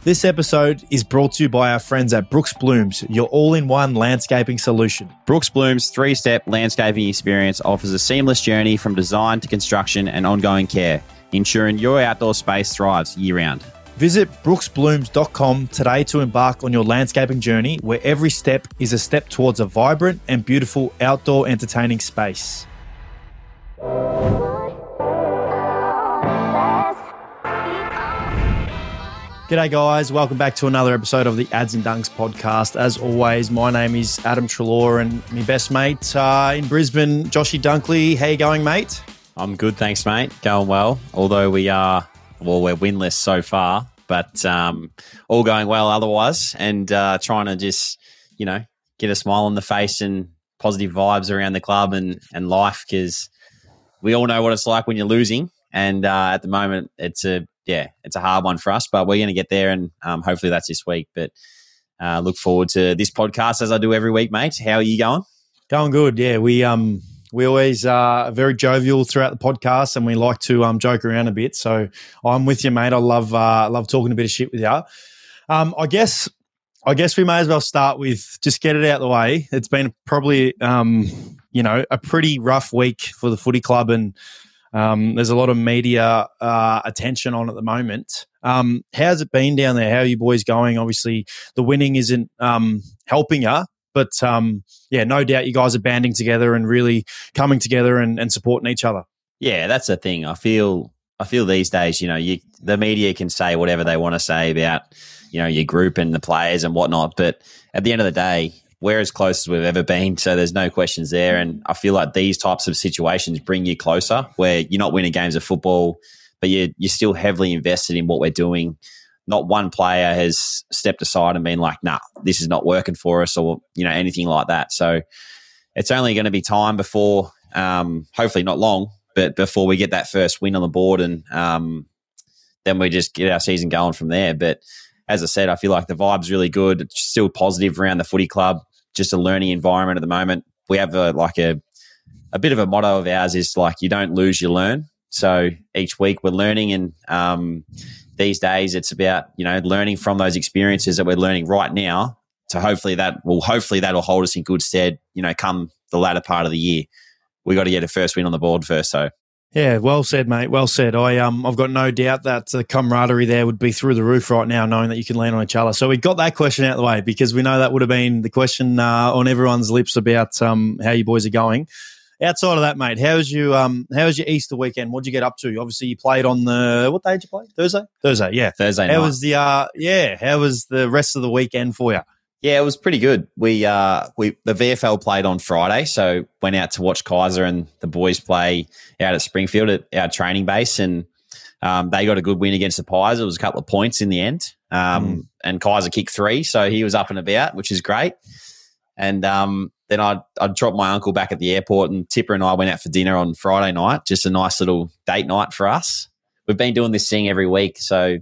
This episode is brought to you by our friends at Brooks Blooms, your all-in-one landscaping solution. Brooks Blooms' three-step landscaping experience offers a seamless journey from design to construction and ongoing care, ensuring your outdoor space thrives year-round. Visit brooksblooms.com today to embark on your landscaping journey, where every step is a step towards a vibrant and beautiful outdoor entertaining space. G'day guys, welcome back to another episode of the Ads and Dunks podcast. As always, my name is Adam Treloar and my best mate in Brisbane, Joshy Dunkley. How you going, mate? I'm good, thanks, mate. Going well, although we're winless so far, but all going well otherwise, and trying to just, get a smile on the face and positive vibes around the club and life, because we all know what it's like when you're losing, and at the moment it's a hard one for us, but we're going to get there, and hopefully that's this week. But look forward to this podcast as I do every week, mate. How are you going? Going good, yeah. We always are very jovial throughout the podcast, and we like to joke around a bit. So I'm with you, mate. I love talking a bit of shit with you. I guess we may as well start with just get it out of the way. It's been probably a pretty rough week for the footy club, and there's a lot of media attention on at the moment. How's it been down there? How are you boys going? Obviously, the winning isn't helping you, but no doubt you guys are banding together and really coming together and supporting each other. Yeah, that's the thing. I feel these days, the media can say whatever they want to say about, your group and the players and whatnot, but at the end of the day, we're as close as we've ever been, so there's no questions there. And I feel like these types of situations bring you closer, where you're not winning games of football, but you're still heavily invested in what we're doing. Not one player has stepped aside and been like, nah, this is not working for us, or, anything like that. So it's only going to be time before, hopefully not long, but before we get that first win on the board, and then we just get our season going from there. But as I said, I feel like the vibe's really good. It's still positive around the footy club, just a learning environment at the moment. We have a bit of a motto of ours is like, you don't lose, you learn. So each week we're learning, and these days it's about, learning from those experiences that we're learning right now, to hopefully that'll hold us in good stead, come the latter part of the year. We got to get a first win on the board first, so. Yeah, well said, mate. Well said. I've got no doubt that the camaraderie there would be through the roof right now, knowing that you can lean on each other. So we got that question out of the way, because we know that would have been the question on everyone's lips about how you boys are going. Outside of that, mate, how was your Easter weekend? What did you get up to? Obviously, you played on what day did you play? Thursday, yeah. Thursday night. How was how was the rest of the weekend for you? Yeah, it was pretty good. We the VFL played on Friday, so went out to watch Kaiser and the boys play out at Springfield at our training base, and they got a good win against the Pies. It was a couple of points in the end, and Kaiser kicked 3, so he was up and about, which is great. And then I dropped my uncle back at the airport, and Tipper and I went out for dinner on Friday night, just a nice little date night for us. We've been doing this thing every week, so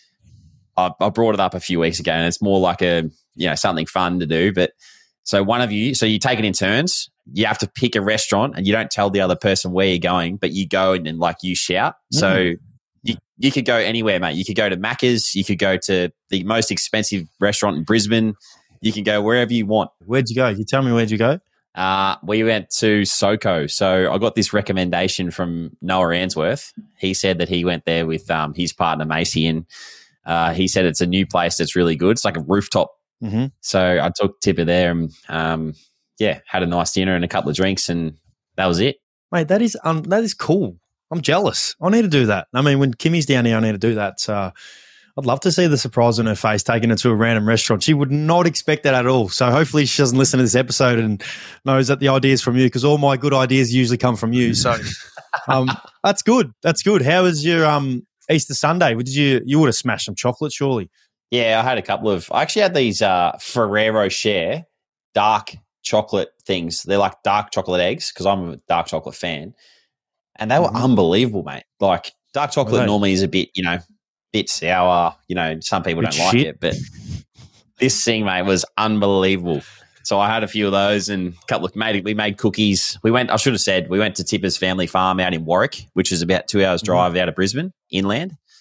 I brought it up a few weeks ago, and it's more like something fun to do. But so you take it in turns. You have to pick a restaurant, and you don't tell the other person where you're going, but you go and you shout. So you could go anywhere, mate. You could go to Macca's. You could go to the most expensive restaurant in Brisbane. You can go wherever you want. Where'd you go? You tell me, where'd you go? We went to Soko. So I got this recommendation from Noah Answorth. He said that he went there with his partner Macy, and he said it's a new place that's really good. It's like a rooftop. Mm-hmm. So I took Tipper there and, had a nice dinner and a couple of drinks, and that was it. Mate, that is cool. I'm jealous. I need to do that. I mean, when Kimmy's down here, I need to do that. I'd love to see the surprise on her face taking her to a random restaurant. She would not expect that at all. So hopefully she doesn't listen to this episode and knows that the idea is from you, because all my good ideas usually come from you. So that's good. That's good. How was your Easter Sunday? You would have smashed some chocolate, surely. Yeah, I had a couple of – I actually had these Ferrero Share dark chocolate things. They're like dark chocolate eggs, because I'm a dark chocolate fan. And they were unbelievable, mate. Like, dark chocolate normally is a bit, bit sour. Some people don't like it. But this thing, mate, was unbelievable. So I had a few of those and a couple of we made cookies. We went to Tipper's family farm out in Warwick, which is about 2 hours drive out of Brisbane, inland.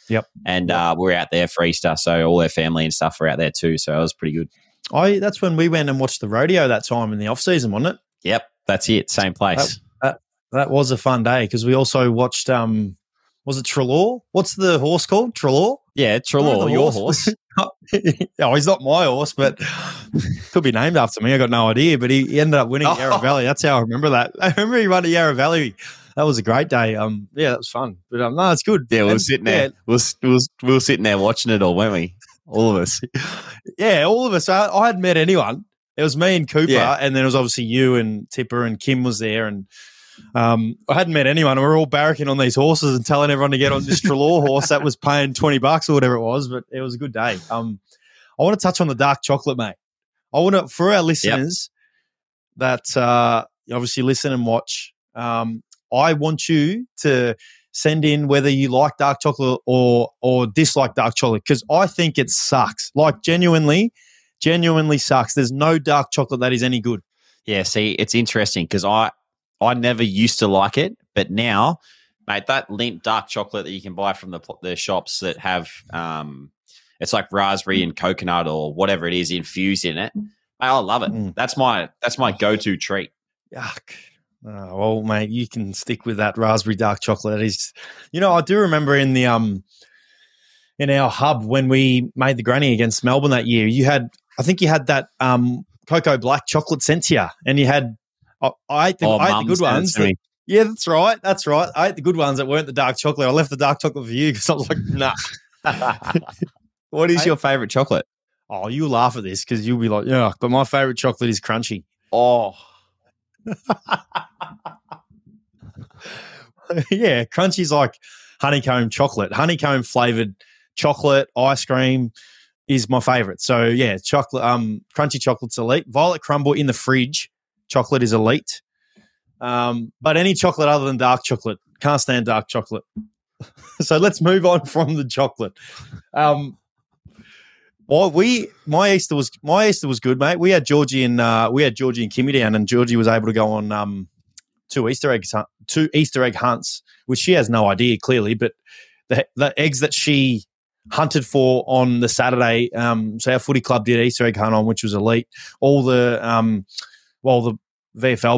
Yep. And we're out there for Easter, so all their family and stuff were out there too. So it was pretty good. That's when we went and watched the rodeo that time in the off season, wasn't it? Yep, that's it. Same place. That was a fun day because we also watched. Was it Trelaw? What's the horse called? Trelaw? Yeah, Trelaw, your horse. Oh, he's not my horse, but could be named after me. I got no idea, but he ended up winning Yarra Valley. That's how I remember that. I remember he won at Yarra Valley. That was a great day. Yeah, that was fun. But no, it's good. Yeah, we were sitting there. We were sitting there watching it all, weren't we? All of us. Yeah, all of us. I hadn't met anyone. It was me and Cooper, and then it was obviously you and Tipper and Kim was there, and I hadn't met anyone. We were all barracking on these horses and telling everyone to get on this Trelaw horse that was paying $20 or whatever it was. But it was a good day. I want to touch on the dark chocolate, mate. I want to, for our listeners that obviously listen and watch. I want you to send in whether you like dark chocolate or dislike dark chocolate, because I think it sucks. Like genuinely sucks. There's no dark chocolate that is any good. Yeah, see, it's interesting because I never used to like it, but now, mate, that Lindt dark chocolate that you can buy from the shops that have it's like raspberry and coconut or whatever it is infused in it. Mate, I love it. That's my go-to treat. Yuck. Oh, well, mate, you can stick with that raspberry dark chocolate. It is, I do remember in the in our hub when we made the granny against Melbourne that year, I think you had that cocoa black chocolate sent to you, and you had I ate the good ones. Yeah, that's right. I ate the good ones that weren't the dark chocolate. I left the dark chocolate for you because I was like, nah. What is your favourite chocolate? Oh, you'll laugh at this because you'll be like, yeah, but my favourite chocolate is crunchy. Oh. Yeah, crunchy's like honeycomb chocolate. Honeycomb flavored chocolate ice cream is my favorite. So yeah, chocolate crunchy chocolate's elite. Violet crumble in the fridge chocolate is elite. But any chocolate other than dark chocolate, can't stand dark chocolate. So let's move on from the chocolate. My Easter was good, mate. We had Georgie and Kimmy down, and Georgie was able to go on two Easter egg hunts, which she has no idea clearly, but the eggs that she hunted for on the Saturday. So our footy club did Easter egg hunt on, which was elite. All the the VFL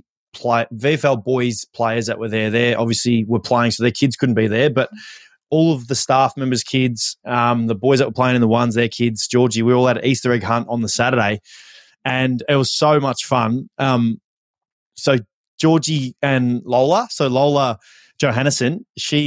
boys players that were there, they obviously were playing, so their kids couldn't be there, but all of the staff members' kids, the boys that were playing in the ones, their kids, Georgie, we all had an Easter egg hunt on the Saturday, and it was so much fun. So Georgie and Lola Johannesson,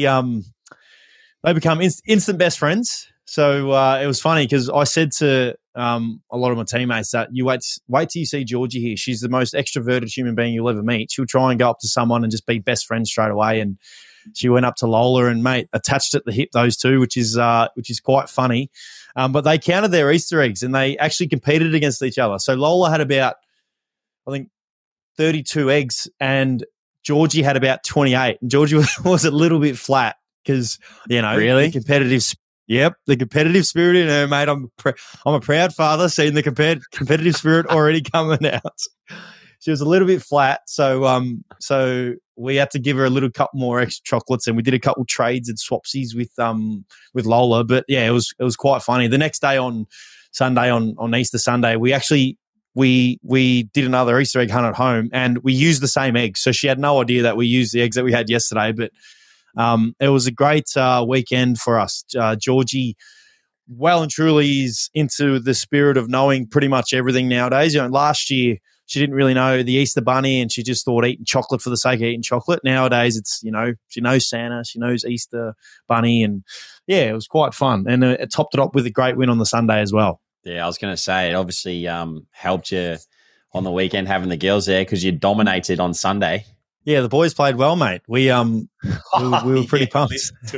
they become instant best friends. So it was funny because I said to a lot of my teammates that you wait till you see Georgie here. She's the most extroverted human being you'll ever meet. She'll try and go up to someone and just be best friends straight away. And she went up to Lola and, mate, attached at the hip, those two, which is quite funny. But they counted their Easter eggs and they actually competed against each other. So Lola had about, I think, 32 eggs and Georgie had about 28. And Georgie was a little bit flat because, really? The competitive spirit in her, mate. I'm a proud father seeing the competitive spirit already coming out. She was a little bit flat, so we had to give her a little couple more extra chocolates, and we did a couple trades and swapsies with Lola. But yeah, it was quite funny. The next day on Sunday, on Easter Sunday, we actually we did another Easter egg hunt at home, and we used the same eggs. So she had no idea that we used the eggs that we had yesterday, but it was a great weekend for us. Georgie well and truly is into the spirit of knowing pretty much everything nowadays. Last year she didn't really know the Easter Bunny and she just thought eating chocolate for the sake of eating chocolate. Nowadays it's, she knows Santa, she knows Easter Bunny, and yeah, it was quite fun. And it topped it up with a great win on the Sunday as well. Yeah, I was going to say it obviously helped you on the weekend having the girls there because you dominated on Sunday. Yeah, the boys played well, mate. We were pretty pumped.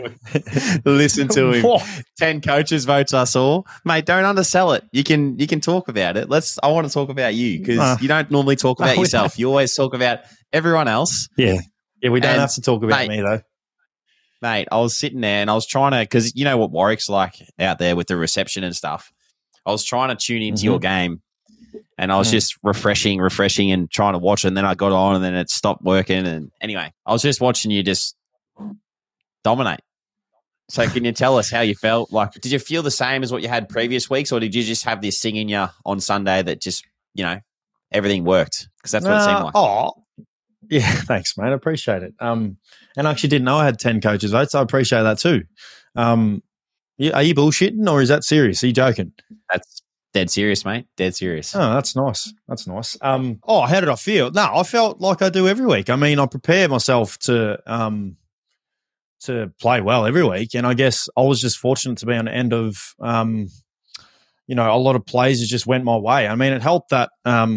Listen to him. 10 coaches votes I saw. Mate, don't undersell it. You can talk about it. I want to talk about you because you don't normally talk about yourself. You always talk about everyone else. Yeah. Yeah, we don't have to talk about me though. Mate, I was sitting there and I was trying to, because you know what Warwick's like out there with the reception and stuff. I was trying to tune into your game. And I was just refreshing and trying to watch it. And then I got on and then it stopped working. And anyway, I was just watching you just dominate. So can you tell us how you felt? Like, did you feel the same as what you had previous weeks, or did you just have this thing in you on Sunday that just, everything worked? Because that's what it seemed like. Yeah, thanks, mate. I appreciate it. And I actually didn't know I had 10 coaches votes. So I appreciate that too. Are you bullshitting or is that serious? Are you joking? That's dead serious, mate. Dead serious. Oh, that's nice. That's nice. How did I feel? No, I felt like I do every week. I mean, I prepare myself to play well every week, and I guess I was just fortunate to be on the end of, a lot of plays just went my way. I mean, it helped that,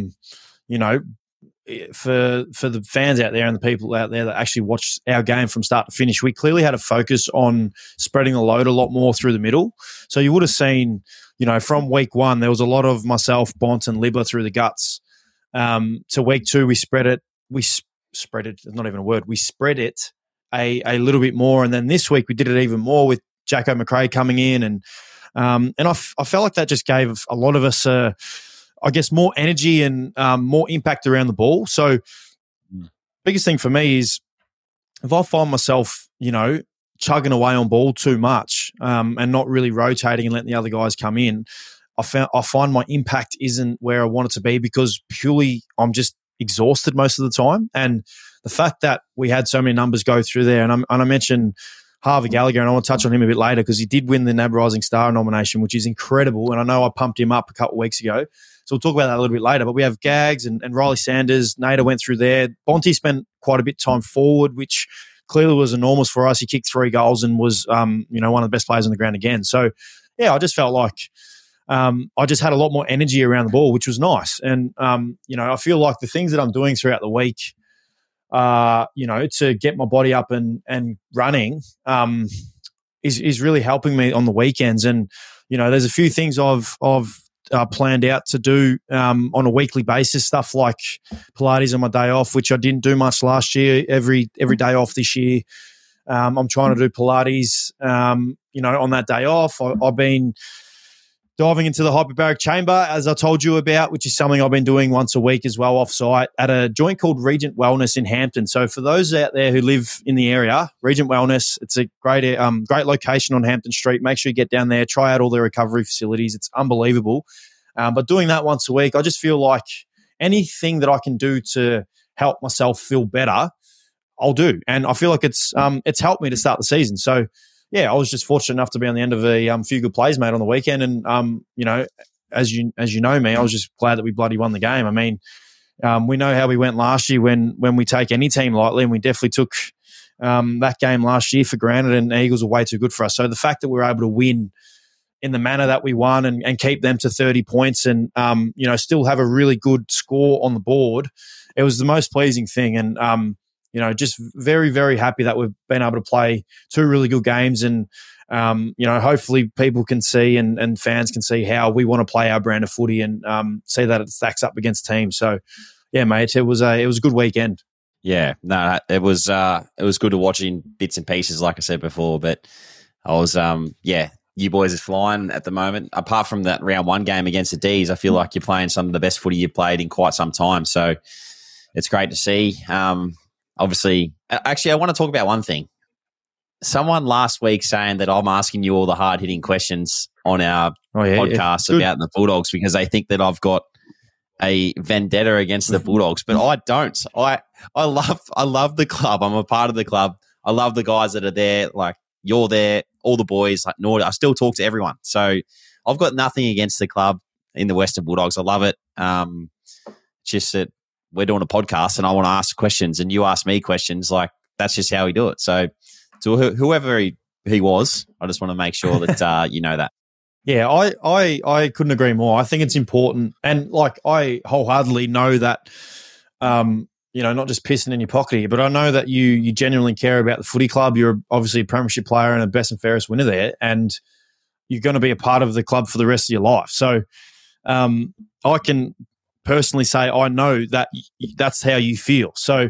for the fans out there and the people out there that actually watched our game from start to finish, we clearly had a focus on spreading the load a lot more through the middle. So you would have seen, from week one, there was a lot of myself, Bont and Libba through the guts. To week two, we spread it. We spread it, not even a word. We spread it a little bit more. And then this week we did it even more with Jacko McRae coming in. And I felt like that just gave a lot of us more energy and more impact around the ball. So biggest thing for me is if I find myself, chugging away on ball too much and not really rotating and letting the other guys come in, I find my impact isn't where I want it to be because purely I'm just exhausted most of the time. And the fact that we had so many numbers go through there, and I mentioned Harvey Gallagher, and I want to touch on him a bit later because he did win the NAB Rising Star nomination, which is incredible. And I know I pumped him up a couple of weeks ago. So we'll talk about that a little bbit later. But we have Gags and Riley Sanders. Nader went through there. Bonty spent quite a bit of time forward, which clearly was enormous for us. He kicked 3 goals and was, one of the best players on the ground again. So, yeah, I just felt like I just had a lot more energy around the ball, which was nice. And, I feel like the things that I'm doing throughout the week, to get my body up and running is really helping me on the weekends. And, there's a few things I've planned out to do on a weekly basis, stuff like Pilates on my day off, which I didn't do much last year, every day off this year. I'm trying to do Pilates, on that day off. I've been diving into the hyperbaric chamber, as I told you about, which is something I've been doing once a week as well off-site at a joint called Regent Wellness in Hampton. So for those out there who live in the area, Regent Wellness, it's a great location on Hampton Street. Make sure you get down there, try out all their recovery facilities. It's unbelievable. But doing that once a week, I just feel like anything that I can do to help myself feel better, I'll do. And I feel like it's helped me to start the season. So, yeah, I was just fortunate enough to be on the end of a few good plays, mate, on the weekend. And, as you know me, I was just glad that we bloody won the game. I mean, we know how we went last year when we take any team lightly, and we definitely took that game last year for granted, and the Eagles are way too good for us. So the fact that we were able to win in the manner that we won and keep them to 30 points and, still have a really good score on the board, it was the most pleasing thing. And, just very, very happy that we've been able to play 2 really good games. And, hopefully people can see and fans can see how we want to play our brand of footy and see that it stacks up against teams. So, yeah, mate, it was a good weekend. Yeah, no, it was good to watch in bits and pieces, like I said before. But I was, you boys are flying at the moment. Apart from that round 1 game against the D's, I feel like you're playing some of the best footy you've played in quite some time. So it's great to see. Obviously, actually, I want to talk about one thing. Someone last week saying that I'm asking you all the hard-hitting questions on our podcast about the Bulldogs because they think that I've got a vendetta against the Bulldogs, but I don't. I love the club. I'm a part of the club. I love the guys that are there. Like, you're there, all the boys. Like, Nordy, I still talk to everyone. So I've got nothing against the club in the Western Bulldogs. I love it. Just that we're doing a podcast and I want to ask questions and you ask me questions. Like, that's just how we do it. So whoever he was, I just want to make sure that you know that. Yeah, I couldn't agree more. I think it's important. And, like, I wholeheartedly know that, not just pissing in your pocket here, but I know that you genuinely care about the footy club. You're obviously a premiership player and a best and fairest winner there, and you're going to be a part of the club for the rest of your life. So I can personally say I know that that's how you feel. So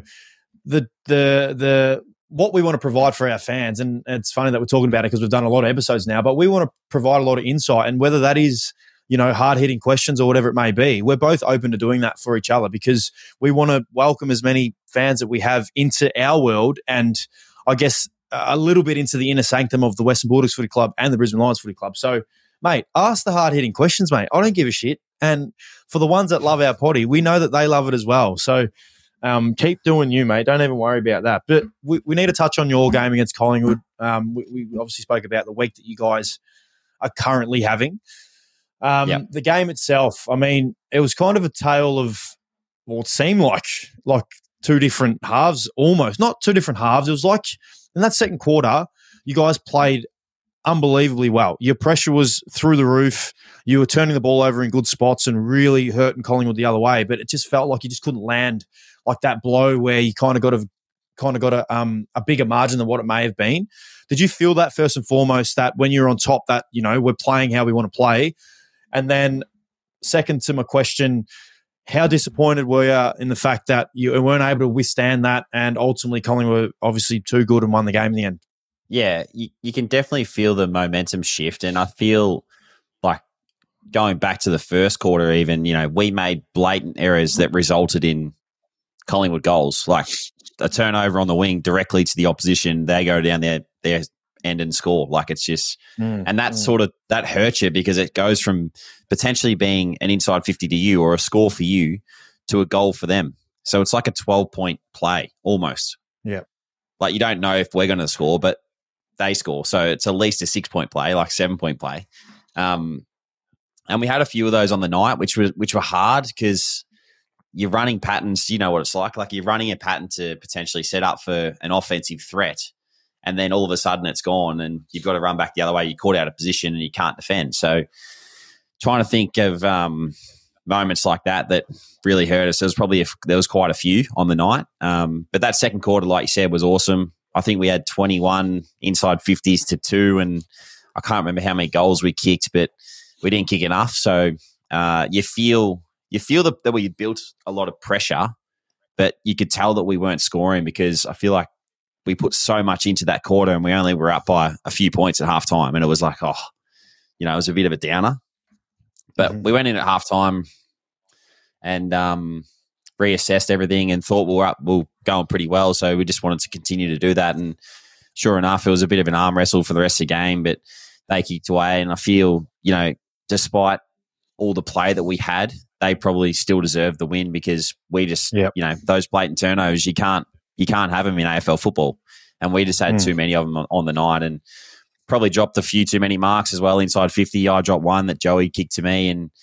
the what we want to provide for our fans, and it's funny that we're talking about it because we've done a lot of episodes now, but we want to provide a lot of insight, and whether that is, hard-hitting questions or whatever it may be, we're both open to doing that for each other because we want to welcome as many fans that we have into our world and, I guess, a little bit into the inner sanctum of the Western Bulldogs Footy Club and the Brisbane Lions Footy Club. So, mate, ask the hard-hitting questions, mate. I don't give a shit. And for the ones that love our potty, we know that they love it as well. So keep doing you, mate. Don't even worry about that. But we need to touch on your game against Collingwood. We obviously spoke about the week that you guys are currently having. The game itself, I mean, it was kind of a tale of, well, it seemed like two different halves almost. Not two different halves. It was like in that second quarter, you guys played unbelievably well. Your pressure was through the roof. You were turning the ball over in good spots and really hurting Collingwood the other way, but it just felt like you just couldn't land like that blow where you kind of got a bigger margin than what it may have been. Did you feel that first and foremost, that when you're on top that, you know, we're playing how we want to play? And then second to my question, how disappointed were you in the fact that you weren't able to withstand that and ultimately Collingwood were obviously too good and won the game in the end? Yeah, you can definitely feel the momentum shift. And I feel like going back to the first quarter even, you know, we made blatant errors that resulted in Collingwood goals, like a turnover on the wing directly to the opposition. They go down their end and score. Like it's just, and that hurts you because it goes from potentially being an inside 50 to you or a score for you to a goal for them. So it's like a 12-point play almost. Yeah. Like you don't know if we're going to score, but they score. So it's at least a 6-point play, like 7-point play. And we had a few of those on the night, which were hard because you're running patterns. You know what it's like. Like you're running a pattern to potentially set up for an offensive threat. And then all of a sudden it's gone and you've got to run back the other way. You're caught out of position and you can't defend. So trying to think of moments like that really hurt us. There was quite a few on the night. But that second quarter, like you said, was awesome. I think we had 21 inside 50s to 2, and I can't remember how many goals we kicked, but we didn't kick enough. So you feel that we built a lot of pressure, but you could tell that we weren't scoring because I feel like we put so much into that quarter and we only were up by a few points at halftime, and it was like, it was a bit of a downer. But we went in at halftime and reassessed everything and thought we were going pretty well. So we just wanted to continue to do that. And sure enough, it was a bit of an arm wrestle for the rest of the game, but they kicked away. And I feel, you know, despite all the play that we had, they probably still deserved the win because we just, you know, those blatant turnovers, you can't have them in AFL football. And we just had too many of them on the night and probably dropped a few too many marks as well inside 50. I dropped one that Joey kicked to me and,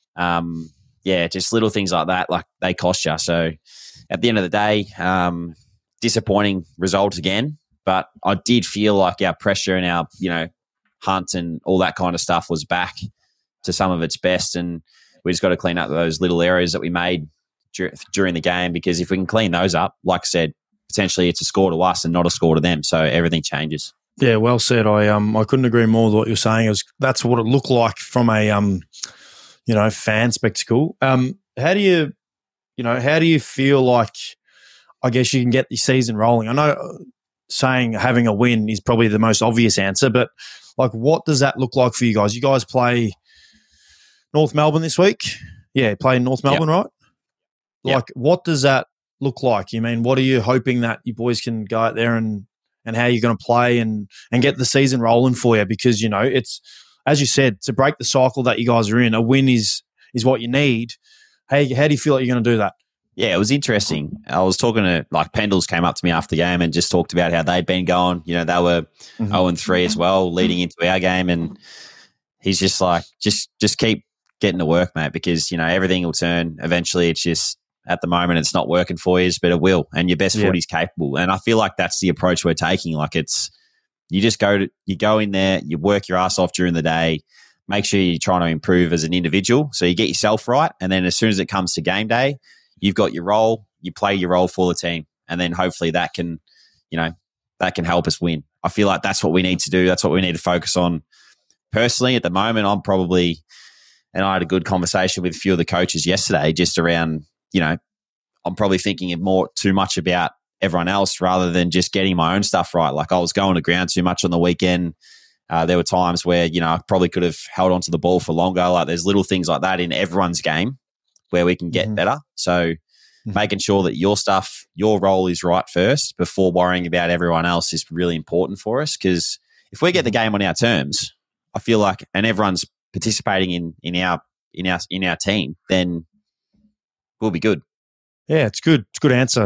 just little things like that, like they cost you. So at the end of the day, disappointing result again, but I did feel like our pressure and our, you know, hunt and all that kind of stuff was back to some of its best. And we just got to clean up those little areas that we made during the game, because if we can clean those up, like I said, potentially it's a score to us and not a score to them. So everything changes. Yeah, well said. I couldn't agree more with what you're saying. That's what it looked like from a fan spectacle. How do you feel like, I guess, you can get the season rolling? I know saying having a win is probably the most obvious answer, but like, what does that look like for you guys? You guys play North Melbourne this week? Yeah, playing North Melbourne, right? Like, what does that look like? You mean, what are you hoping that you boys can go out there and how you're going to play and get the season rolling for you? Because, you know, it's, as you said, to break the cycle that you guys are in, a win is what you need. How do you feel like you're going to do that? Yeah, it was interesting. I was talking to, like, Pendles came up to me after the game and just talked about how they'd been going. You know, they were 0-3 as well leading into our game. And he's just like, just keep getting to work, mate, because, you know, everything will turn eventually. It's just, at the moment, it's not working for you, but it will. And your best footy's capable. And I feel like that's the approach we're taking. Like, it's, you just go in there, you work your ass off during the day, make sure you're trying to improve as an individual. So you get yourself right. And then as soon as it comes to game day, you've got your role, you play your role for the team. And then hopefully that can help us win. I feel like that's what we need to do. That's what we need to focus on. Personally, at the moment, and I had a good conversation with a few of the coaches yesterday just around, you know, I'm probably thinking too much about everyone else rather than just getting my own stuff right. Like, I was going to ground too much on the weekend. There were times where, you know, I probably could have held onto the ball for longer. Like, there's little things like that in everyone's game where we can get better. So making sure that your role is right first before worrying about everyone else is really important for us. Because if we get the game on our terms, I feel like, and everyone's participating in our team, then we'll be good. Yeah, it's good. It's a good answer.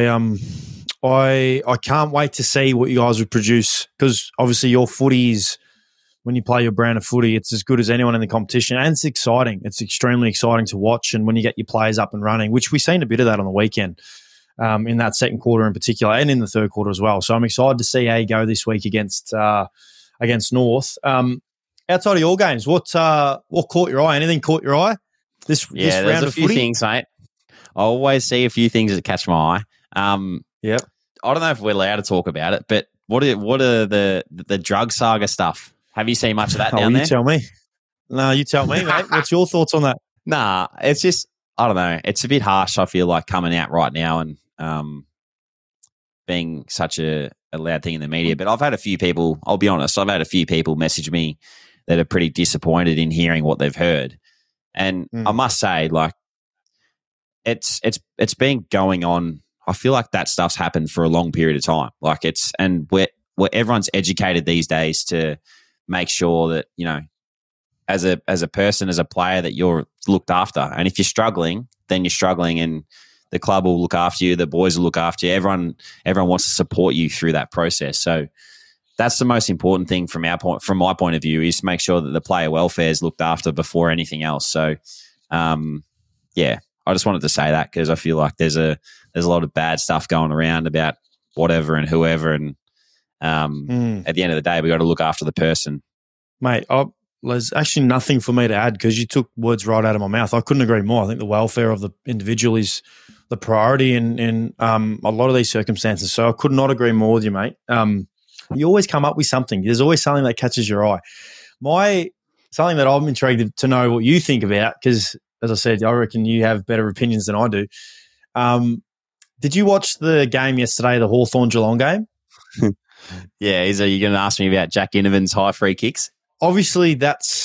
I can't wait to see what you guys would produce, because obviously your footy is, when you play your brand of footy, it's as good as anyone in the competition, and it's exciting. It's extremely exciting to watch, and when you get your players up and running, which we've seen a bit of that on the weekend, in that second quarter in particular, and in the third quarter as well. So I'm excited to see how you go this week against North. Outside of your games, what caught your eye? Anything caught your eye? This round there's a of few footy? things, mate. I always see a few things that catch my eye. Yep. I don't know if we're allowed to talk about it, but what are the drug saga stuff? Have you seen much of that down there? You tell me. No, you tell me, mate. What's your thoughts on that? Nah, it's just, I don't know. It's a bit harsh, I feel like, coming out right now and being such a loud thing in the media. But I've had a few people, I'll be honest, message me that are pretty disappointed in hearing what they've heard. And I must say, like, it's been going on. I feel like that stuff's happened for a long period of time. Like, and where everyone's educated these days to make sure that, you know, as a person, as a player, that you're looked after. And if you're struggling, then you're struggling, and the club will look after you, the boys will look after you. Everyone wants to support you through that process. So that's the most important thing from my point of view, is to make sure that the player welfare is looked after before anything else. So, yeah, I just wanted to say that, because I feel like there's a lot of bad stuff going around about whatever and whoever, and at the end of the day, we got to look after the person. Mate, there's actually nothing for me to add, because you took words right out of my mouth. I couldn't agree more. I think the welfare of the individual is the priority in a lot of these circumstances. So I could not agree more with you, mate. You always come up with something. There's always something that catches your eye. Something that I'm intrigued to know what you think about, because, as I said, I reckon you have better opinions than I do. Did you watch the game yesterday, the Hawthorn-Geelong game? Yeah, are you going to ask me about Jack Innovan's high free kicks? Obviously,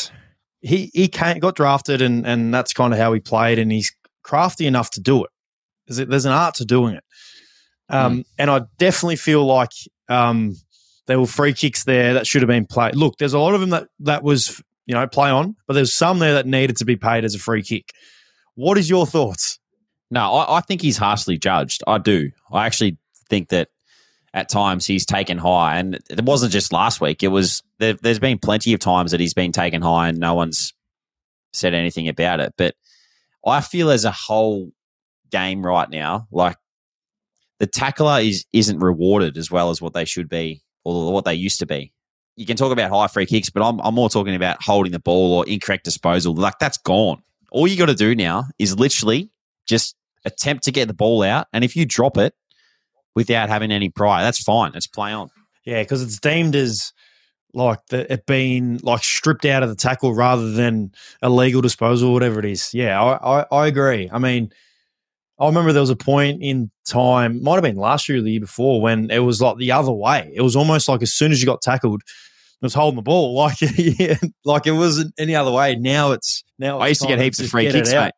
he got drafted, and that's kind of how he played, and he's crafty enough to do it. There's an art to doing it. And I definitely feel like there were free kicks there that should have been played. Look, there's a lot of them that was, you know, play on, but there's some there that needed to be paid as a free kick. What is your thoughts? No, I think he's harshly judged. I do. I actually think that at times he's taken high, and it wasn't just last week. It was there's been plenty of times that he's been taken high and no one's said anything about it. But I feel as a whole game right now, like, the tackler isn't rewarded as well as what they should be, or what they used to be. You can talk about high free kicks, but I'm more talking about holding the ball or incorrect disposal. Like, that's gone. All you got to do now is literally just attempt to get the ball out, and if you drop it without having any pride, that's fine. It's play on. Yeah, because it's deemed as like it being like stripped out of the tackle rather than illegal disposal, whatever it is. Yeah, I agree. I mean, I remember there was a point in time, might have been last year or the year before, when it was like the other way. It was almost like as soon as you got tackled, it was holding the ball. Like, yeah, like it wasn't any other way. Now it's I used to get heaps of free kicks, mate.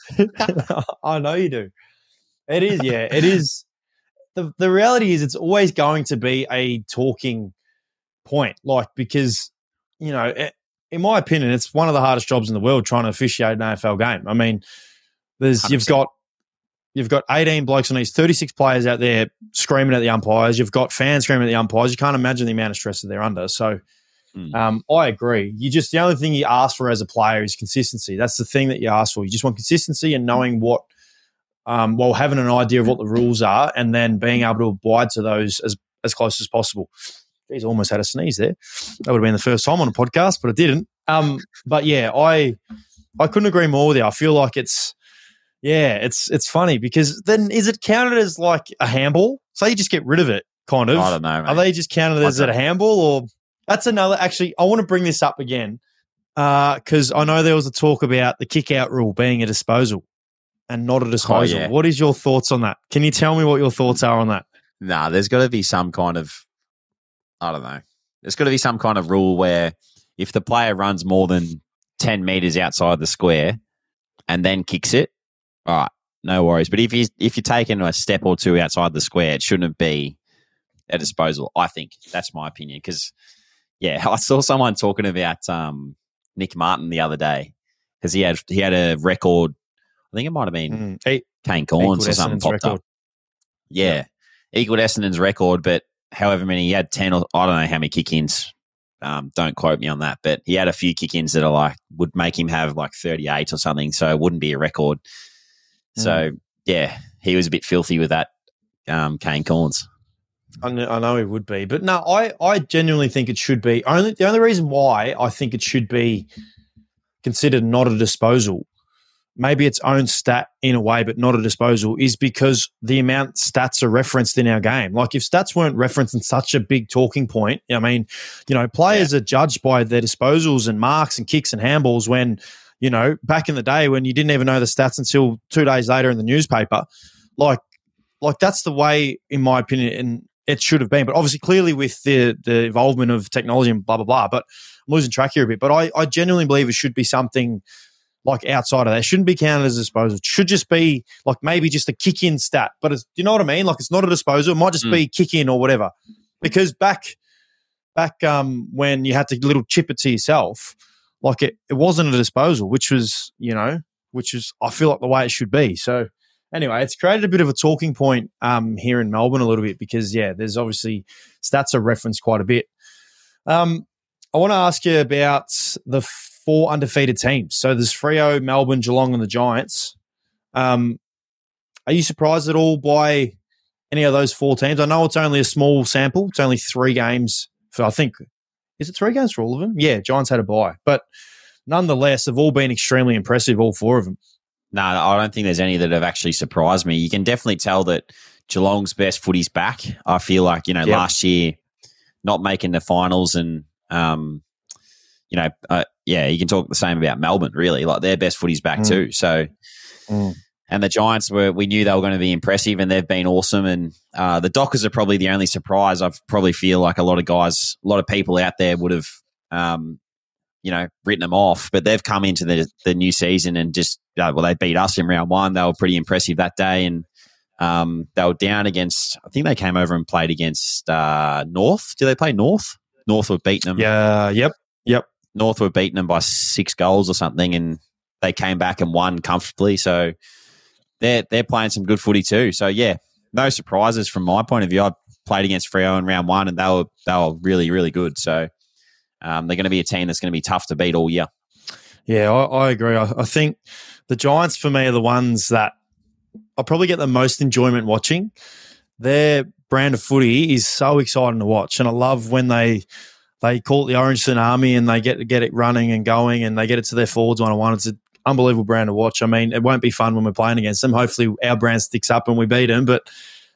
I know you do. It is, yeah. It is. The reality is, it's always going to be a talking point, like, because, you know, in my opinion, it's one of the hardest jobs in the world trying to officiate an AFL game. I mean, 100%. You've got 18 blokes on these, 36 players out there screaming at the umpires. You've got fans screaming at the umpires. You can't imagine the amount of stress that they're under. So I agree. The only thing you ask for as a player is consistency. That's the thing that you ask for. You just want consistency and knowing what, having an idea of what the rules are, and then being able to abide to those as close as possible. Geez, I almost had a sneeze there. That would have been the first time on a podcast, but it didn't. But yeah, I couldn't agree more with you. I feel like it's funny, because then is it counted as like a handball? So you just get rid of it, kind of. I don't know, mate. Are they just counted as a handball, or that's another? Actually, I want to bring this up again because I know there was a talk about the kick-out rule being a disposal and not a disposal. Yeah. What is your thoughts on that? Can you tell me what your thoughts are on that? Nah, there's got to be some kind of, I don't know. There's got to be some kind of rule where if the player runs more than 10 meters outside the square and then kicks it, all right, no worries. But if you're taking a step or two outside the square, it shouldn't be a disposal. I think that's my opinion. Because I saw someone talking about Nick Martin the other day because he had a record. I think it might have been Kane Corns or something popped up. Yeah, equaled Essendon's record, but however many he had 10 or I don't know how many kick-ins. Don't quote me on that, but he had a few kick-ins that are like would make him have like 38 or something, so it wouldn't be a record. So he was a bit filthy with that Kane Corns. I know he would be, but no, I genuinely think it should be. The only reason why I think it should be considered not a disposal, maybe its own stat in a way, but not a disposal, is because the amount stats are referenced in our game. Like if stats weren't referenced in such a big talking point, I mean, players are judged by their disposals and marks and kicks and handballs when, back in the day when you didn't even know the stats until 2 days later in the newspaper, like that's the way, in my opinion, and it should have been. But obviously, clearly with the involvement of technology and blah, blah, blah, but I'm losing track here a bit. But I genuinely believe it should be something like outside of that. It shouldn't be counted as a disposal. It should just be like maybe just a kick-in stat. But do you know what I mean? Like it's not a disposal. It might just be kick-in or whatever. Because back when you had to little chip it to yourself, like it wasn't a disposal, which was I feel like the way it should be. So anyway, it's created a bit of a talking point here in Melbourne a little bit because, there's obviously stats are referenced quite a bit. I want to ask you about the 4 undefeated teams. So there's Freo, Melbourne, Geelong and the Giants. Are you surprised at all by any of those 4 teams? I know it's only a small sample. It's only 3 games for, I think, is it 3 games for all of them? Yeah, Giants had a bye. But nonetheless, they've all been extremely impressive, all 4 of them. No, I don't think there's any that have actually surprised me. You can definitely tell that Geelong's best footy's back. I feel like, last year not making the finals and, you can talk the same about Melbourne, really. Like their best footy's back too. So, and the Giants we knew they were going to be impressive and they've been awesome. And the Dockers are probably the only surprise. I probably feel like a lot of people out there would have, written them off, but they've come into the new season and just, they beat us in round 1. They were pretty impressive that day. And they were down against, I think they came over and played against North. Did they play North? North were beating them. Yeah. Yep. North were beating them by 6 goals or something, and they came back and won comfortably. So they're playing some good footy too. So no surprises from my point of view. I played against Freo in round 1, and they were really, really good. So they're going to be a team that's going to be tough to beat all year. Yeah, I agree. I think the Giants for me are the ones that I probably get the most enjoyment watching. Their brand of footy is so exciting to watch, and I love when they call it the Orange Tsunami and they get it running and going and they get it to their forwards one-on-one. It's an unbelievable brand to watch. I mean, it won't be fun when we're playing against them. Hopefully our brand sticks up and we beat them, but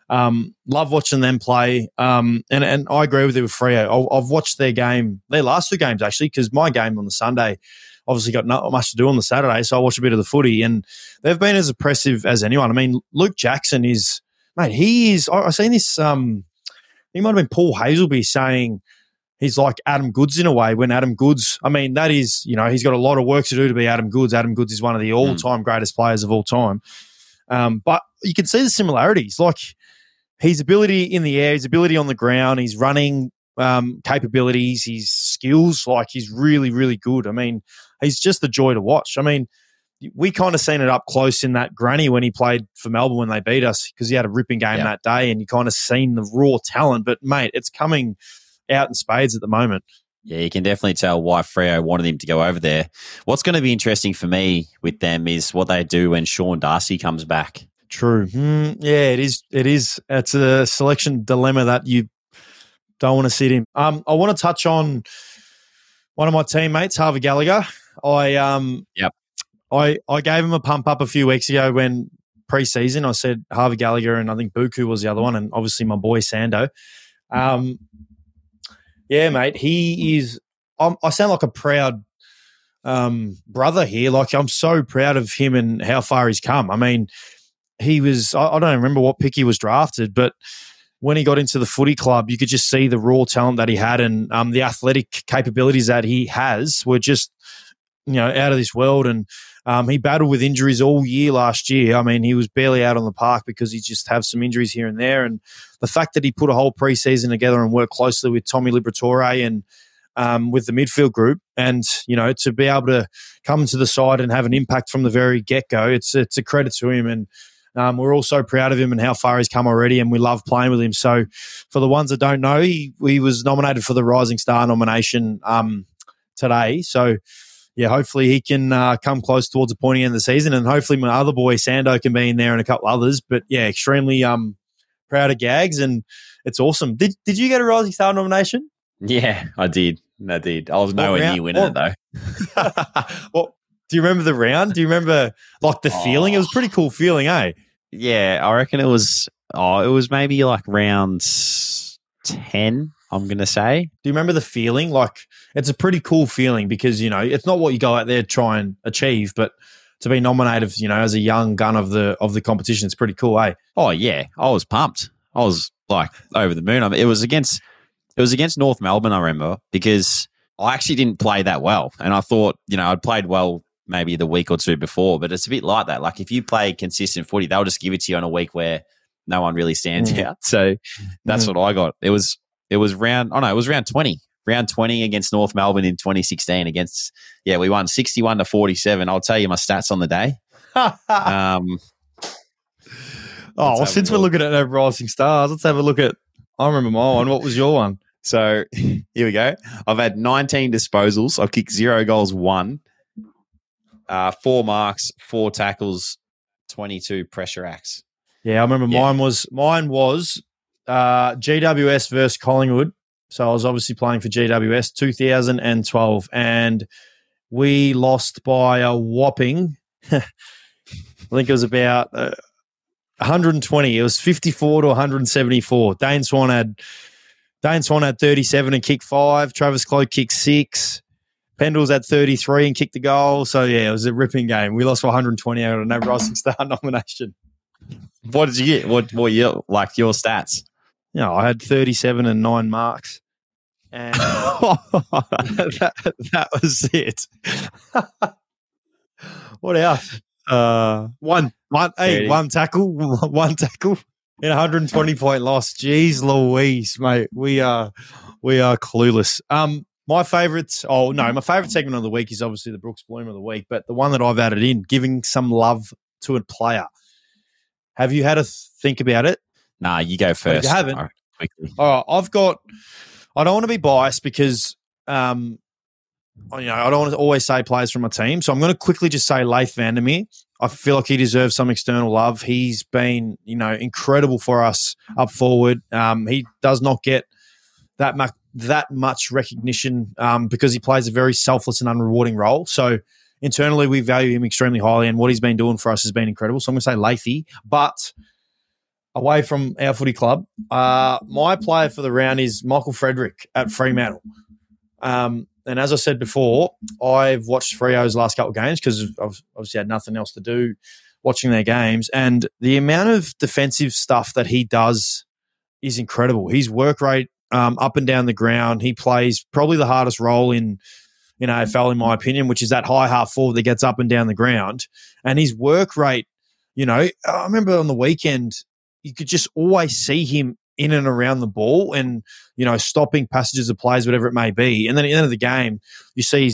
love watching them play. And I agree with you with Freo. I've watched their last 2 games actually, because my game on the Sunday obviously got not much to do on the Saturday, so I watched a bit of the footy and they've been as impressive as anyone. I mean, Luke Jackson is, mate, he is, I've seen this, he might have been Paul Hazelby saying, he's like Adam Goodes in a way when Adam Goodes, I mean, that is, he's got a lot of work to do to be Adam Goodes. Adam Goodes is one of the all-time greatest players of all time. But you can see the similarities, like his ability in the air, his ability on the ground, his running capabilities, his skills, like he's really, really good. I mean, he's just a joy to watch. I mean, we kind of seen it up close in that granny when he played for Melbourne when they beat us because he had a ripping game that day and you kind of seen the raw talent. But, mate, it's coming out in spades at the moment. Yeah, you can definitely tell why Freo wanted him to go over there. What's going to be interesting for me with them is what they do when Sean Darcy comes back. True. Yeah, it is. It's a selection dilemma that you don't want to sit in. I want to touch on one of my teammates, Harvey Gallagher. I gave him a pump up a few weeks ago when pre-season. I said Harvey Gallagher and I think Buku was the other one, and obviously my boy Sando. Yeah, mate, he is. I sound like a proud brother here. Like I'm so proud of him and how far he's come. I mean, he was. I don't remember what pick he was drafted, but when he got into the footy club, you could just see the raw talent that he had and the athletic capabilities that he has were just out of this world. And he battled with injuries all year last year. I mean, he was barely out on the park because he just have some injuries here and there. And the fact that he put a whole preseason together and worked closely with Tommy Liberatore and with the midfield group, and to be able to come to the side and have an impact from the very get-go, it's a credit to him. And we're all so proud of him and how far he's come already, and we love playing with him. So for the ones that don't know, he was nominated for the Rising Star nomination today. So, yeah, hopefully he can come close towards the pointy end of the season, and hopefully my other boy, Sando, can be in there and a couple others. But, yeah, extremely proud of Gags, and it's awesome. Did you get a Rising Star nomination? Yeah, I did. I was nowhere near winning it, though. Well, do you remember the round? Do you remember, the feeling? It was a pretty cool feeling, eh? Yeah, I reckon it was maybe like round 10, I'm going to say. Do you remember the feeling? It's a pretty cool feeling because, it's not what you go out there to try and achieve, but to be nominated, as a young gun of the competition, it's pretty cool, eh? Oh, yeah. I was pumped. I was, over the moon. I mean, it was against North Melbourne, I remember, because I actually didn't play that well. And I thought, I'd played well maybe the week or two before, but it's a bit like that. Like if you play consistent footy, they'll just give it to you on a week where no one really stands out. So that's what I got. It was round 20. Round 20 against North Melbourne in 2016 we won 61-47. I'll tell you my stats on the day. Since we're looking at Rising Stars, let's have a look at, I remember my one. What was your one? So here we go. I've had 19 disposals. I've kicked 0 goals, 1. 4 marks, 4 tackles, 22 pressure acts. Yeah, I remember mine was GWS versus Collingwood. So I was obviously playing for GWS 2012, and we lost by a whopping, I think it was about 120. It was 54 to 174. Dane Swan had 37 and kicked 5. Travis Cloke kicked 6. Pendles had 33 and kicked the goal. So, yeah, it was a ripping game. We lost for 120 out of no Rising Star nomination. What did you get? What were your stats? I had 37 and 9 marks. And that was it. What else? One tackle in a 120-point loss. Jeez Louise, mate. We are clueless. My favourite segment of the week is obviously the Brooks Bloom of the week, but the one that I've added in, giving some love to a player. Have you had a think about it? Nah, you go first. If you haven't. All right, I don't want to be biased because, I don't want to always say players from my team. So I'm going to quickly just say Leif Vandermeer. I feel like he deserves some external love. He's been, incredible for us up forward. He does not get that much recognition because he plays a very selfless and unrewarding role. So internally, we value him extremely highly, and what he's been doing for us has been incredible. So I'm going to say Leify. But away from our footy club, my player for the round is Michael Frederick at Fremantle. And as I said before, I've watched Freo's last couple of games because I've obviously had nothing else to do watching their games. And the amount of defensive stuff that he does is incredible. His work rate up and down the ground, he plays probably the hardest role in AFL, in my opinion, which is that high half forward that gets up and down the ground. And his work rate, I remember on the weekend, you could just always see him in and around the ball and, stopping passages of plays, whatever it may be. And then at the end of the game, you see,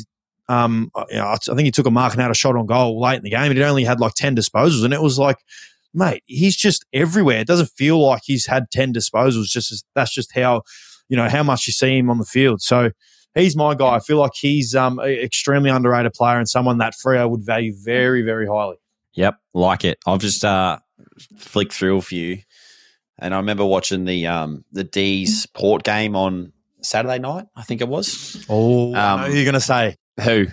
I think he took a mark and had a shot on goal late in the game, and he only had 10 disposals. And it was like, mate, he's just everywhere. It doesn't feel like he's had 10 disposals. That's just how, how much you see him on the field. So he's my guy. I feel like he's an extremely underrated player and someone that Freo would value very, very highly. Yep, like it. I've just flicked through a few. And I remember watching the D's Port game on Saturday night, I think it was. Oh, I know who you're going to say. Who?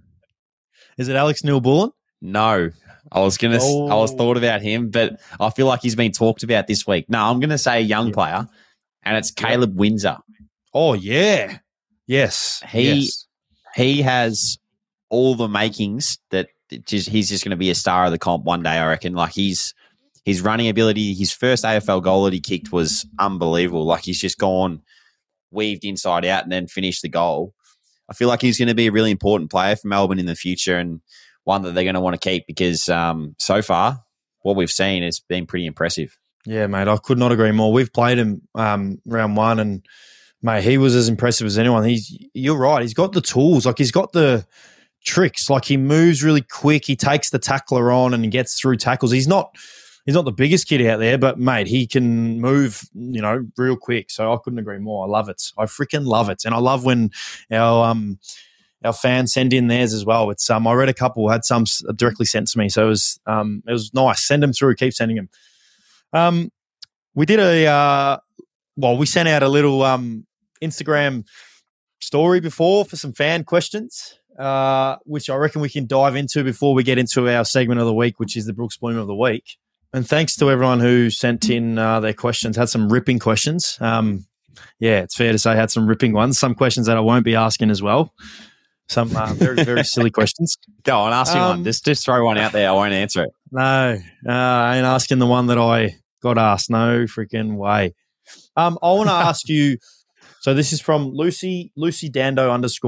Is it Alex Neil-Bullen? No. I was thought about him, but I feel like he's been talked about this week. No, I'm going to say a young player, and it's Caleb Windsor. Oh, yeah. Yes. He has all the makings that he's just going to be a star of the comp one day, I reckon. His running ability, his first AFL goal that he kicked was unbelievable. He's just gone, weaved inside out and then finished the goal. I feel like he's going to be a really important player for Melbourne in the future and one that they're going to want to keep because so far what we've seen has been pretty impressive. Yeah, mate, I could not agree more. We've played him round one and, mate, he was as impressive as anyone. You're right. He's got the tools. Like, he's got the tricks. Like, he moves really quick. He takes the tackler on and gets through tackles. He's not the biggest kid out there, but, mate, he can move, real quick. So I couldn't agree more. I love it. I freaking love it. And I love when our fans send in theirs as well. It's I read a couple, had some directly sent to me. So it was nice. Send them through. Keep sending them. We did we sent out a little Instagram story before for some fan questions, which I reckon we can dive into before we get into our segment of the week, which is the Brooks Bloom of the week. And thanks to everyone who sent in their questions. Had some ripping questions. It's fair to say had some ripping ones. Some questions that I won't be asking as well. Some very, very silly questions. Go on, ask me one. Just throw one out there. I won't answer it. No, I ain't asking the one that I got asked. No freaking way. I want to ask you, so this is from Lucy Dando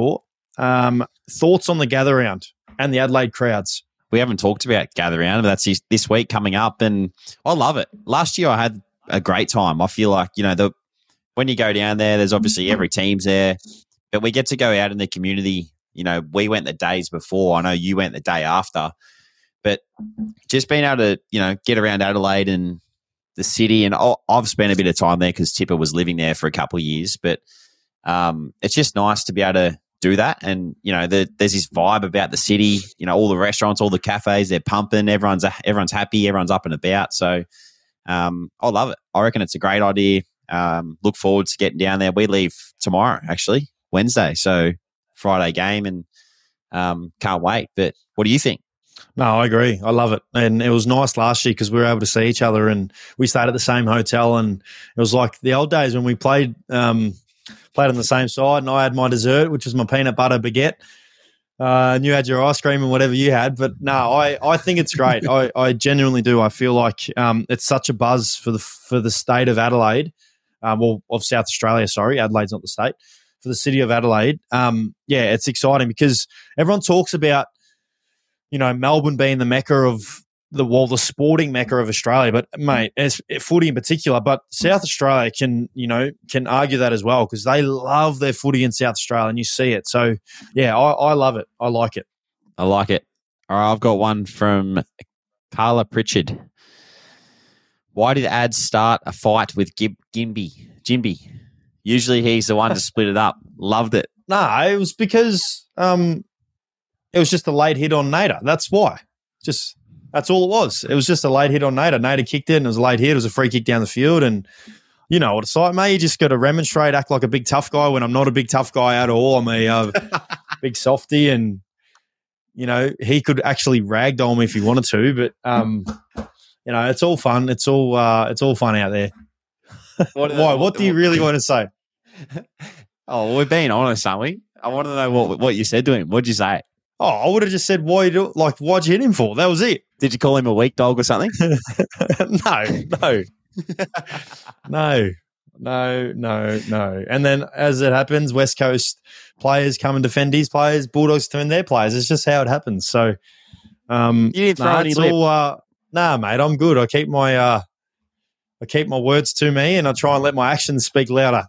_ thoughts on the gather round and the Adelaide crowds. We haven't talked about gather round, but that's this week coming up, and I love it. Last year I had a great time. I feel like, when you go down there, there's obviously every team's there, but we get to go out in the community. We went the days before. I know you went the day after, but just being able to, get around Adelaide and the city, and I've spent a bit of time there because Tipper was living there for a couple of years, but it's just nice to be able to do that. And, there's this vibe about the city, all the restaurants, all the cafes, they're pumping, everyone's happy, everyone's up and about. So I love it. I reckon it's a great idea. Look forward to getting down there. We leave tomorrow, actually, Wednesday. So Friday game, and can't wait. But what do you think? No, I agree. I love it. And it was nice last year because we were able to see each other and we stayed at the same hotel, and it was like the old days when we played on the same side, and I had my dessert, which was my peanut butter baguette, and you had your ice cream and whatever you had. But no, I think it's great. I genuinely do. I feel like it's such a buzz for the state of Adelaide, of South Australia, sorry. Adelaide's not the state. For the city of Adelaide. It's exciting because everyone talks about, Melbourne being the mecca of the sporting mecca of Australia, but mate, as footy in particular, but South Australia can argue that as well because they love their footy in South Australia and you see it. So yeah, I love it. I like it. I like it. All right, I've got one from Carla Pritchard. Why did Ads start a fight with Jimby? Usually he's the one to split it up. Loved it. No, it was because it was just a late hit on Nader. That's why. That's all it was. It was just a late hit on Nader. Nader kicked it and it was a late hit. It was a free kick down the field. And you know what it's like, mate. You just got to remonstrate, act like a big tough guy when I'm not a big tough guy at all. I'm a big softy, and, he could actually ragdoll me if he wanted to. But, it's all fun. It's all fun out there. Why? What do you really want to say? Oh, we're being honest, aren't we? I want to know what you said to him. What'd you say? Oh, I would have just said, why'd you hit him for? That was it. Did you call him a weak dog or something? No. And then as it happens, West Coast players come and defend his players, Bulldogs defend their players. It's just how it happens. So, you didn't throw any lip. Nah, mate, I'm good. I keep my words to me, and I try and let my actions speak louder.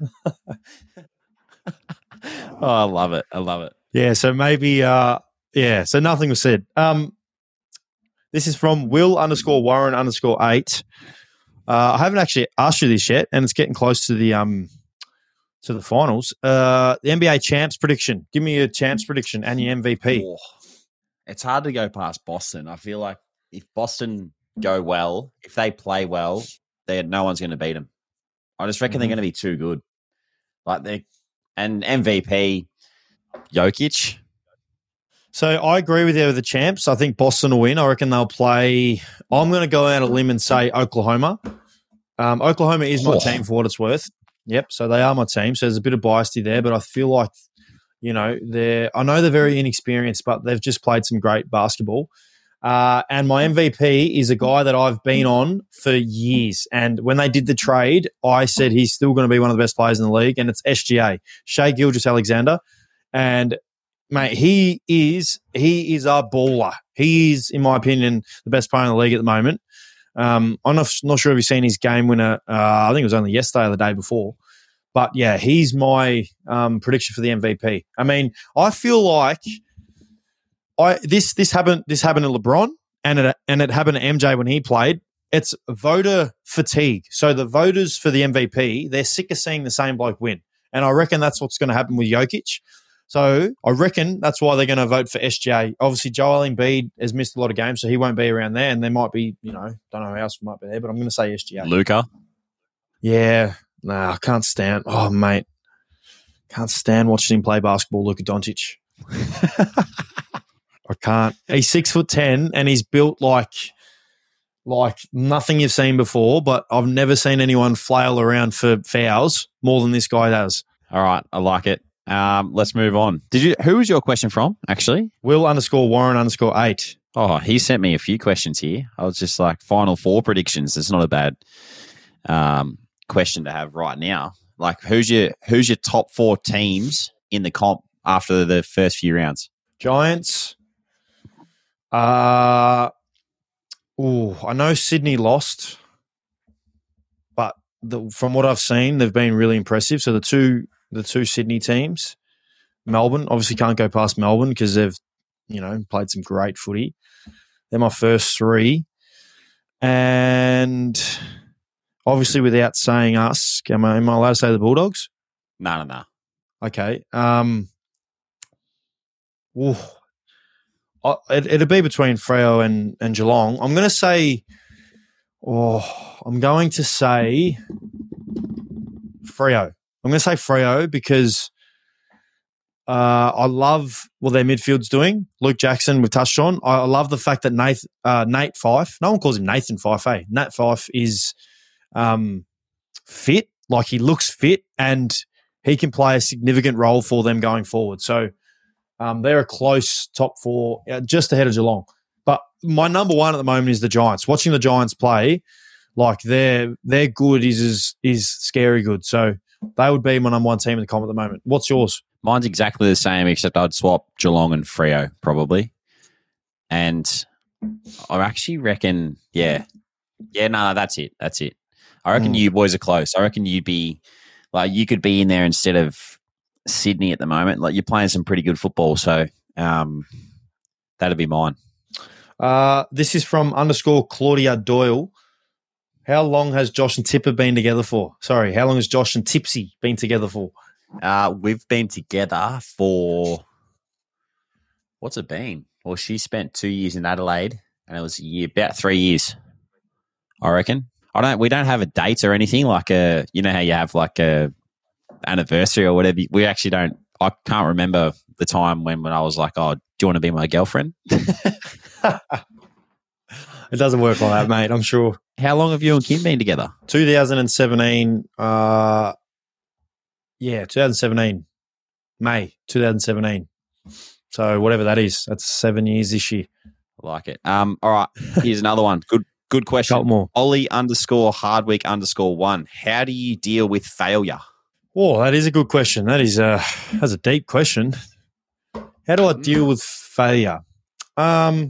Oh, I love it. Yeah, so maybe, so nothing was said. This is from Will_Warren_8. I haven't actually asked you this yet, and it's getting close to the finals. The NBA champs prediction. Give me your champs prediction and your MVP. Oh, it's hard to go past Boston. I feel like if Boston go well, if they play well, no one's going to beat them. I just reckon they're going to be too good. And MVP, Jokic. So I agree with you with the champs. I think Boston will win. I reckon they'll play. I'm going to go out on a limb and say Oklahoma. Oklahoma is my team for what it's worth. Yep. So they are my team. So there's a bit of bias there, but I feel like, I know they're very inexperienced, but they've just played some great basketball. And my MVP is a guy that I've been on for years. And when they did the trade, I said he's still going to be one of the best players in the league, and it's SGA, Shai Gilgeous-Alexander. And mate, he is a baller. He is, in my opinion, the best player in the league at the moment. I'm not sure if you've seen his game winner. I think it was only yesterday or the day before. But yeah, he's my prediction for the MVP. I mean, I feel like this happened to LeBron and it happened to MJ when he played. It's voter fatigue. So the voters for the MVP, they're sick of seeing the same bloke win. And I reckon that's what's going to happen with Jokic. So I reckon that's why they're going to vote for SGA. Obviously, Joel Embiid has missed a lot of games, so he won't be around there. And there might be, don't know who else might be there, but I'm going to say SGA. Luka? Yeah. Nah, I can't stand. Oh, mate. Can't stand watching him play basketball, Luka Doncic. I can't. He's 6'10" and he's built like nothing you've seen before, but I've never seen anyone flail around for fouls more than this guy does. All right. I like it. Let's move on. Who was your question from, actually? Will_Warren_8. Oh, he sent me a few questions here. I was just like, Final Four predictions. It's not a bad question to have right now. Like, who's your top 4 teams in the comp after the first few rounds? Giants. I know Sydney lost, but from what I've seen, they've been really impressive. So the two Sydney teams, Melbourne obviously can't go past Melbourne because they've played some great footy. They're my first 3, and obviously without saying us, am I allowed to say the Bulldogs? No. Okay. It'd be between Freo and Geelong. I'm going to say Freo. I'm going to say Freo because I love what their midfield's doing. Luke Jackson, we've touched on. I love the fact that Nate Fyfe, no one calls him Nathan Fyfe, Nat Fyfe is fit. Like, he looks fit and he can play a significant role for them going forward. So they're a close top 4, just ahead of Geelong. But my number 1 at the moment is the Giants. Watching the Giants play, like they're good is scary good. So they would be my number 1 team in the comp at the moment. What's yours? Mine's exactly the same, except I'd swap Geelong and Freo probably. And I actually reckon, no, that's it. I reckon you boys are close. I reckon you could be in there instead of Sydney at the moment. Like, you're playing some pretty good football, so that'd be mine. This is from _Claudia Doyle. How long has Josh and Tipper been together for? Sorry, how long has Josh and Tipsy been together for? We've been together for, what's it been? Well, she spent 2 years in Adelaide, and it was about 3 years, I reckon. We don't have a date or anything, like how you have like a anniversary or whatever. We actually don't. I can't remember the time when I was like, oh, do you want to be my girlfriend? It doesn't work like that, mate, I'm sure. How long have you and Kim been together? 2017. 2017. May 2017. So whatever that is, that's 7 years this year. I like it. All right, here's another one. Good question. Couple more. Ollie_Hardweek_1. How do you deal with failure? Oh, that is a good question. That's a deep question. How do I deal with failure? I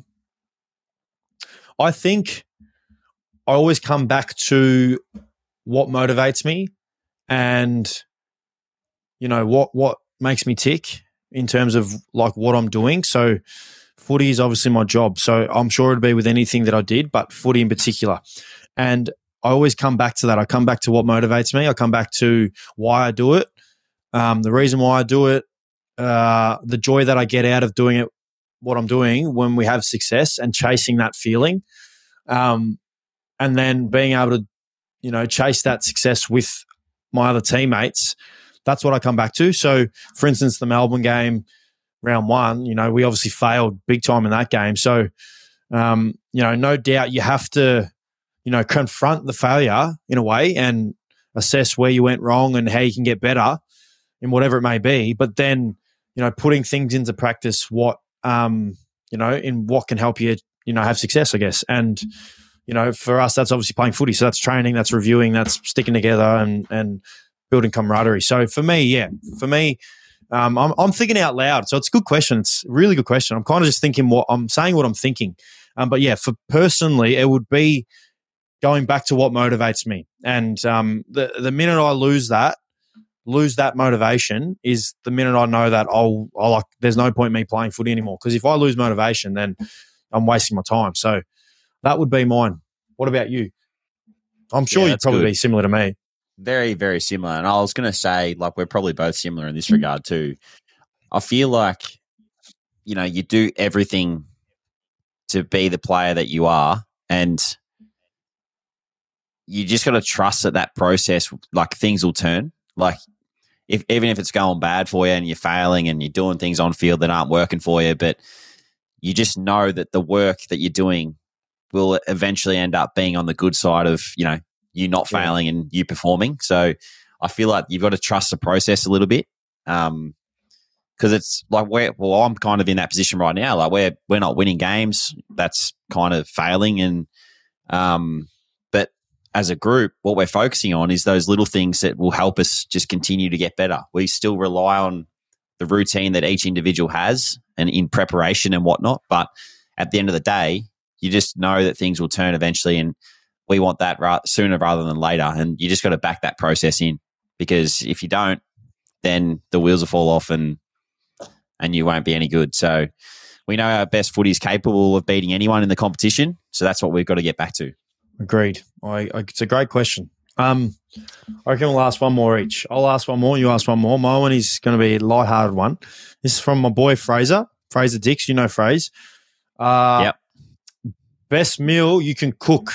think I always come back to what motivates me and, what makes me tick in terms of like what I'm doing. So footy is obviously my job. So I'm sure it'd be with anything that I did, but footy in particular. And I always come back to that. I come back to what motivates me. I come back to why I do it, the reason why I do it, the joy that I get out of doing it, what I'm doing when we have success and chasing that feeling, and then being able to, chase that success with my other teammates. That's what I come back to. So, for instance, the Melbourne game, round 1, we obviously failed big time in that game. So, no doubt you have to, confront the failure in a way and assess where you went wrong and how you can get better in whatever it may be. But then, putting things into practice, what, in what can help you, have success, I guess. And, for us, that's obviously playing footy. So that's training, that's reviewing, that's sticking together and building camaraderie. So for me, I'm thinking out loud, so it's a good question. It's a really good question. I'm kind of just thinking what I'm thinking. But yeah, for personally, it would be going back to what motivates me. And the minute I lose that motivation is the minute I know that I'll like. There's no point in me playing footy anymore, because if I lose motivation, then I'm wasting my time. So that would be mine. What about you? I'm sure you'd probably be similar to me. Very, very similar. And I was going to say, like, we're probably both similar in this regard too. I feel like, you do everything to be the player that you are, and you just got to trust that process, like, things will turn. Like, even if it's going bad for you and you're failing and you're doing things on field that aren't working for you, but you just know that the work that you're doing will eventually end up being on the good side of, you not failing and you performing. So I feel like you've got to trust the process a little bit. Because it's like I'm kind of in that position right now. Like we're not winning games. That's kind of failing. And but as a group, what we're focusing on is those little things that will help us just continue to get better. We still rely on the routine that each individual has and in preparation and whatnot. But at the end of the day, you just know that things will turn eventually, and we want that sooner rather than later. And you just got to back that process in, because if you don't, then the wheels will fall off and you won't be any good. So we know our best footy is capable of beating anyone in the competition. So that's what we've got to get back to. Agreed. It's a great question. I reckon we'll ask one more each. I'll ask one more. You ask one more. My one is going to be a lighthearted one. This is from my boy Fraser Dix. You know Fraser. Yep. Best meal you can cook.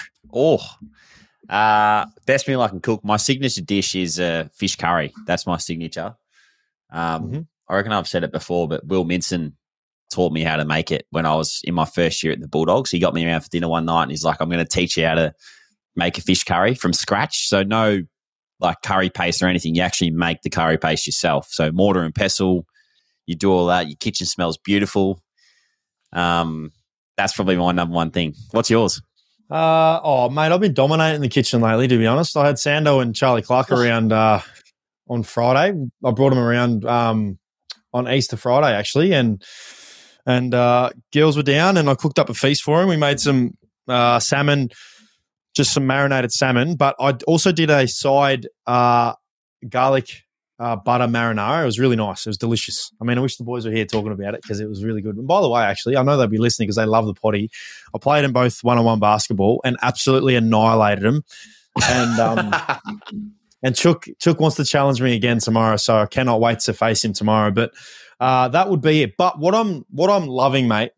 Best meal I can cook. My signature dish is fish curry. That's my signature. I reckon I've said it before, but Will Minson taught me how to make it when I was in my first year at the Bulldogs. He got me around for dinner one night and he's like, I'm going to teach you how to make a fish curry from scratch. So no like curry paste or anything. You actually make the curry paste yourself. So mortar and pestle, you do all that. Your kitchen smells beautiful. That's probably my number one thing. What's yours? Mate, I've been dominating the kitchen lately, to be honest. I had Sando and Charlie Clark around on Friday. I brought them around on Easter Friday, actually, and girls were down, and I cooked up a feast for them. We made some salmon, just some marinated salmon, but I also did a side garlic butter marinara. It was really nice. It was delicious. I mean, I wish the boys were here talking about it because it was really good. And by the way, actually, I know they'll be listening because they love the potty. I played them both one-on-one basketball and absolutely annihilated them. And and Chook wants to challenge me again tomorrow, so I cannot wait to face him tomorrow. But that would be it. But what I'm loving, mate,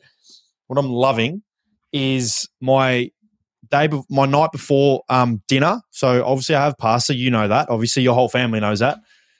is my night before dinner. So obviously I have pasta. You know that. Obviously your whole family knows that.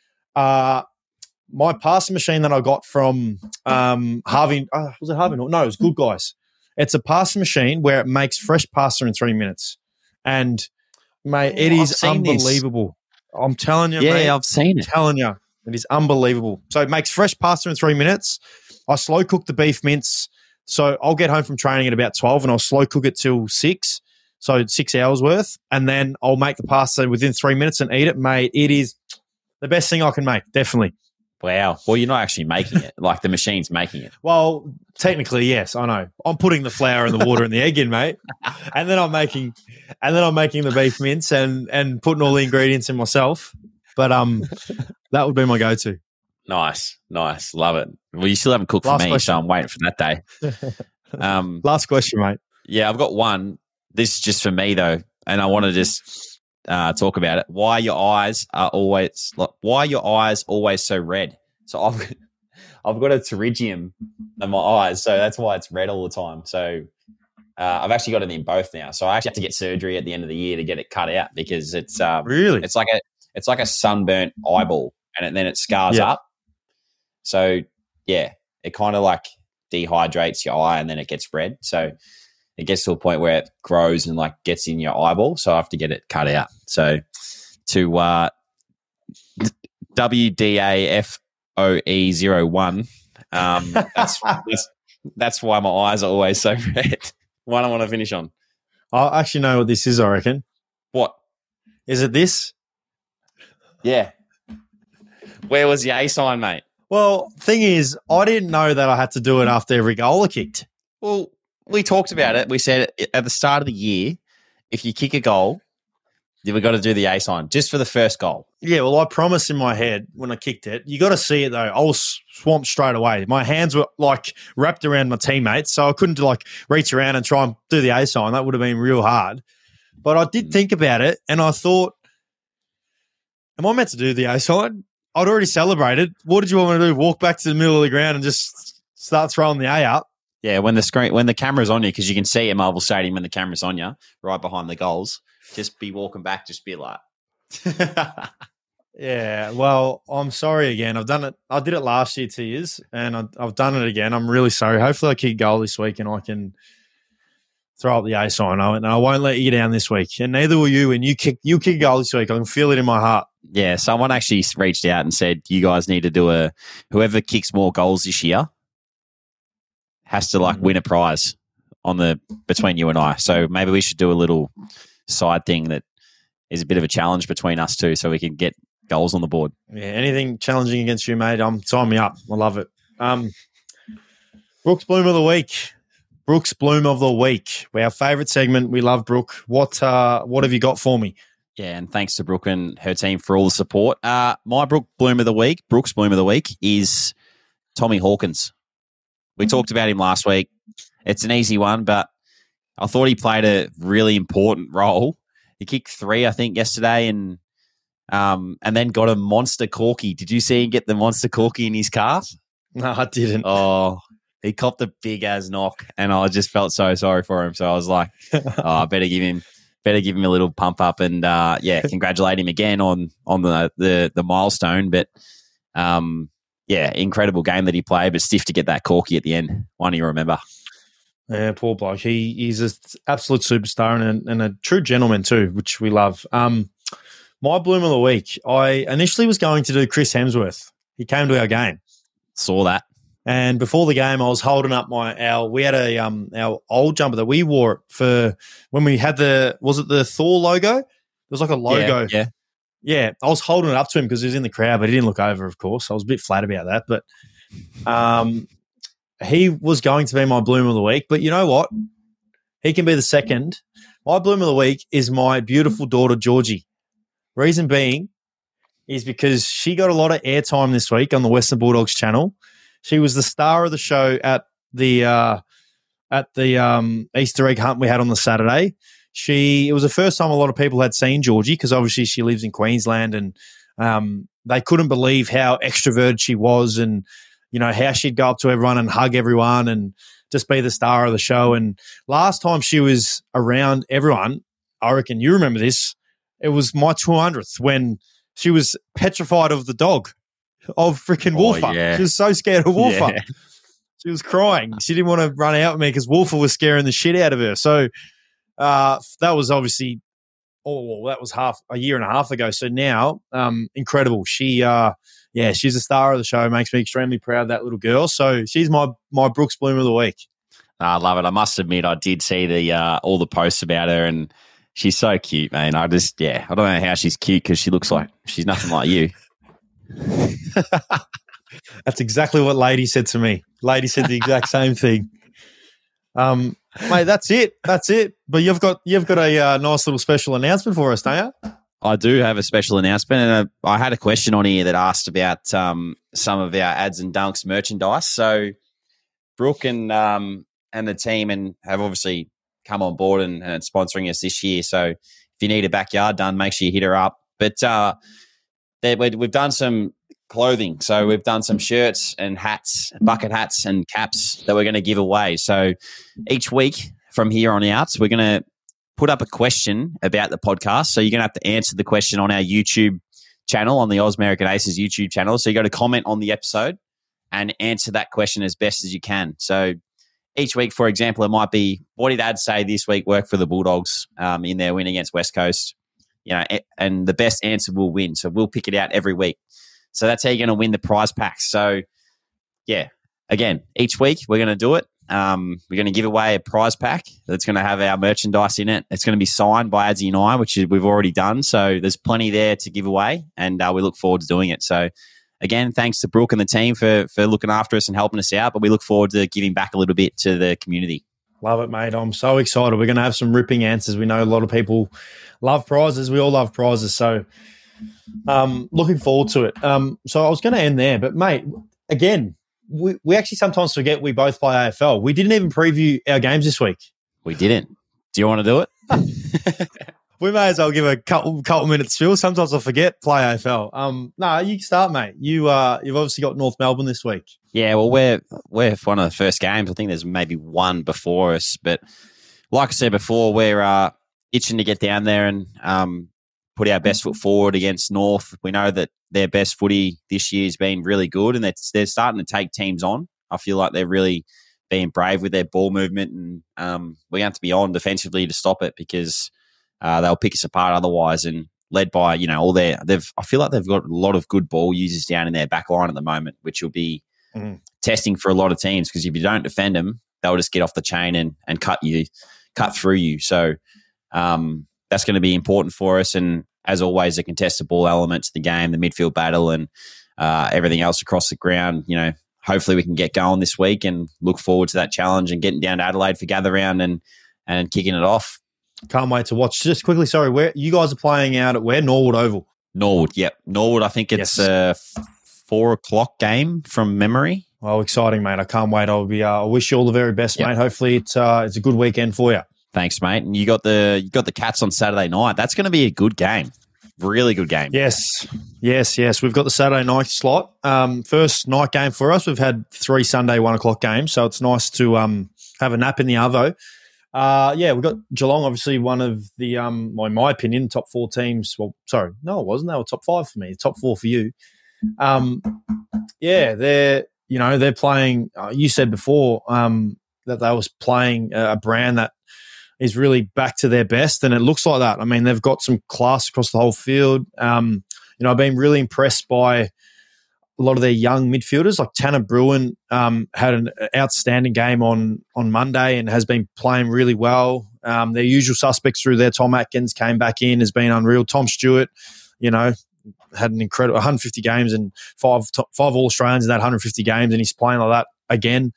My pasta machine that I got from Harvey, was it Harvey? No, it was Good Guys. It's a pasta machine where it makes fresh pasta in 3 minutes. And, mate, it is unbelievable. This. I'm telling you, mate. Yeah, I've seen it. I'm telling you. It is unbelievable. So it makes fresh pasta in 3 minutes. I slow cook the beef mince. So I'll get home from training at about 12 and I'll slow cook it till 6. So 6 hours worth. And then I'll make the pasta within 3 minutes and eat it, mate. It is the best thing I can make, definitely. Wow. Well, you're not actually making it. Like the machine's making it. Well, technically, yes, I know. I'm putting the flour and the water and the egg in, mate. And then I'm making the beef mince and putting all the ingredients in myself. But that would be my go-to. Nice. Love it. Well, you still haven't cooked for me, so I'm waiting for that day. Last question, mate. Yeah, I've got one. This is just for me though, and I want to just talk about it. Why are your eyes always so red? So I've got a pterygium in my eyes, so that's why it's red all the time. So I've actually got it in both now. So I actually have to get surgery at the end of the year to get it cut out because it's really it's like a sunburnt eyeball, and then it scars up. So yeah, it kind of like dehydrates your eye, and then it gets red. So it gets to a point where it grows and like gets in your eyeball. So I have to get it cut out. So to WDAFOE01, that's why my eyes are always so red. One I want to finish on. I actually know what this is, I reckon. What? Is it this? Yeah. Where was the A sign, mate? Well, thing is, I didn't know that I had to do it after every goal I kicked. Well, we talked about it. We said at the start of the year, if you kick a goal, then we've got to do the A sign just for the first goal. Yeah, well, I promised in my head when I kicked it, you got to see it though. I was swamped straight away. My hands were like wrapped around my teammates, so I couldn't like reach around and try and do the A sign. That would have been real hard. But I did think about it, and I thought, am I meant to do the A sign? I'd already celebrated. What did you want me to do? Walk back to the middle of the ground and just start throwing the A up? Yeah, when the camera's on you, because you can see at Marvel Stadium when the camera's on you, right behind the goals, just be walking back, just be like. Yeah, well, I'm sorry again. I've done it. I did it last year 2 years, and I've done it again. I'm really sorry. Hopefully I kick goal this week and I can throw up the A sign. And I won't let you down this week. And neither will you. And you kick goal this week. I can feel it in my heart. Yeah, someone actually reached out and said, you guys need to do whoever kicks more goals this year has to win a prize between you and I. So maybe we should do a little side thing that is a bit of a challenge between us two so we can get goals on the board. Yeah, anything challenging against you, mate, sign me up. I love it. Brooks Bloom of the Week. Brooks Bloom of the Week. Our favourite segment. We love Brooke. What have you got for me? Yeah, and thanks to Brooke and her team for all the support. My Brooks Bloom of the Week is Tommy Hawkins. We talked about him last week. It's an easy one, but I thought he played a really important role. He kicked 3, I think, yesterday, and then got a monster corky. Did you see him get the monster corky in his calf? No, I didn't. Oh, he copped a big ass knock, and I just felt so sorry for him. So I was like, I better give him a little pump up, and congratulate him again on the milestone. But incredible game that he played, but stiff to get that corky at the end. One you remember. Yeah, poor bloke. He's an absolute superstar and a true gentleman too, which we love. My Bloom of the Week, I initially was going to do Chris Hemsworth. He came to our game. Saw that. And before the game, I was holding up we had our old jumper that we wore for when we had was it the Thor logo? It was like a logo. Yeah. I was holding it up to him because he was in the crowd, but he didn't look over, of course. I was a bit flat about that. But he was going to be my Bloom of the Week. But you know what? He can be the second. My Bloom of the Week is my beautiful daughter, Georgie. Reason being is because she got a lot of airtime this week on the Western Bulldogs channel. She was the star of the show at the Easter egg hunt we had on the Saturday. It was the first time a lot of people had seen Georgie because obviously she lives in Queensland, and they couldn't believe how extroverted she was, and how she'd go up to everyone and hug everyone and just be the star of the show. And last time she was around everyone, I reckon you remember this, it was my 200th when she was petrified of the dog, of freaking Wolfer. Yeah. She was so scared of Wolfer. Yeah. She was crying. She didn't want to run out with me because Wolfer was scaring the shit out of her. So that was obviously, that was a year and a half ago. So now, incredible. She's a star of the show. Makes me extremely proud of that little girl. So she's my Brooks Bloom of the Week. I love it. I must admit, I did see all the posts about her, and she's so cute, man. I don't know how she's cute because she looks like she's nothing like you. That's exactly what Lady said to me. Lady said the exact same thing. Mate, that's it. But you've got a nice little special announcement for us, don't you? I do have a special announcement, and I had a question on here that asked about some of our ads and dunks merchandise. So Brooke and the team have obviously come on board and sponsoring us this year. So if you need a backyard done, make sure you hit her up. But we've done some clothing. So we've done some shirts and hats, bucket hats and caps that we're going to give away. So each week from here on out, we're going to put up a question about the podcast. So you're going to have to answer the question on our YouTube channel, on the Oz American Aces YouTube channel. So you got to comment on the episode and answer that question as best as you can. So each week, for example, it might be, what did Ad say this week worked for the Bulldogs in their win against West Coast? And the best answer will win. So we'll pick it out every week. So that's how you're going to win the prize packs. So, yeah, again, each week we're going to do it. We're going to give away a prize pack that's going to have our merchandise in it. It's going to be signed by Adsy and I, which we've already done. So there's plenty there to give away, and we look forward to doing it. So, again, thanks to Brooke and the team for looking after us and helping us out. But we look forward to giving back a little bit to the community. Love it, mate. I'm so excited. We're going to have some ripping answers. We know a lot of people love prizes. We all love prizes. So looking forward to it. So I was going to end there. But, mate, again, we actually sometimes forget we both play AFL. We didn't even preview our games this week. We didn't. Do you want to do it? We may as well give a couple minutes spiel. Sometimes I forget play AFL. No, you can start, mate. You've obviously got North Melbourne this week. Yeah, well, we're one of the first games. I think there's maybe one before us, but like I said before, we're itching to get down there and put our best foot forward against North. We know that their best footy this year has been really good, and they're starting to take teams on. I feel like they're really being brave with their ball movement, and we're going to have to be on defensively to stop it because they'll pick us apart otherwise. And led by I feel like they've got a lot of good ball users down in their back line at the moment, which will be testing for a lot of teams because if you don't defend them, they'll just get off the chain and cut through you. So that's going to be important for us. And as always, the contested ball element to the game, the midfield battle, and everything else across the ground. Hopefully we can get going this week and look forward to that challenge and getting down to Adelaide for gather round and kicking it off. Can't wait to watch. Just quickly, sorry, where you guys are playing out at where? Norwood Oval. Norwood, yep. Norwood, I think it's a 4:00 game from memory. Oh, exciting, mate. I can't wait. I wish you all the very best, mate. Hopefully it's a good weekend for you. Thanks, mate. And you got the Cats on Saturday night. That's going to be a good game. Really good game. Yes. We've got the Saturday night slot. First night game for us. We've had 3 Sunday 1:00 games, so it's nice to have a nap in the arvo. We've got Geelong, obviously one of the, in my opinion, top 4 teams. Well, sorry, no, it wasn't. They were top 5 for me. Top 4 for you. They're playing. You said before that they was playing a brand that is really back to their best, and it looks like that. I mean, they've got some class across the whole field. I've been really impressed by a lot of their young midfielders. Like Tanner Bruin had an outstanding game on Monday and has been playing really well. Their usual suspects through there, Tom Atkins came back in, has been unreal. Tom Stewart, had an incredible 150 games and five All-Australians in that 150 games, and he's playing like that again.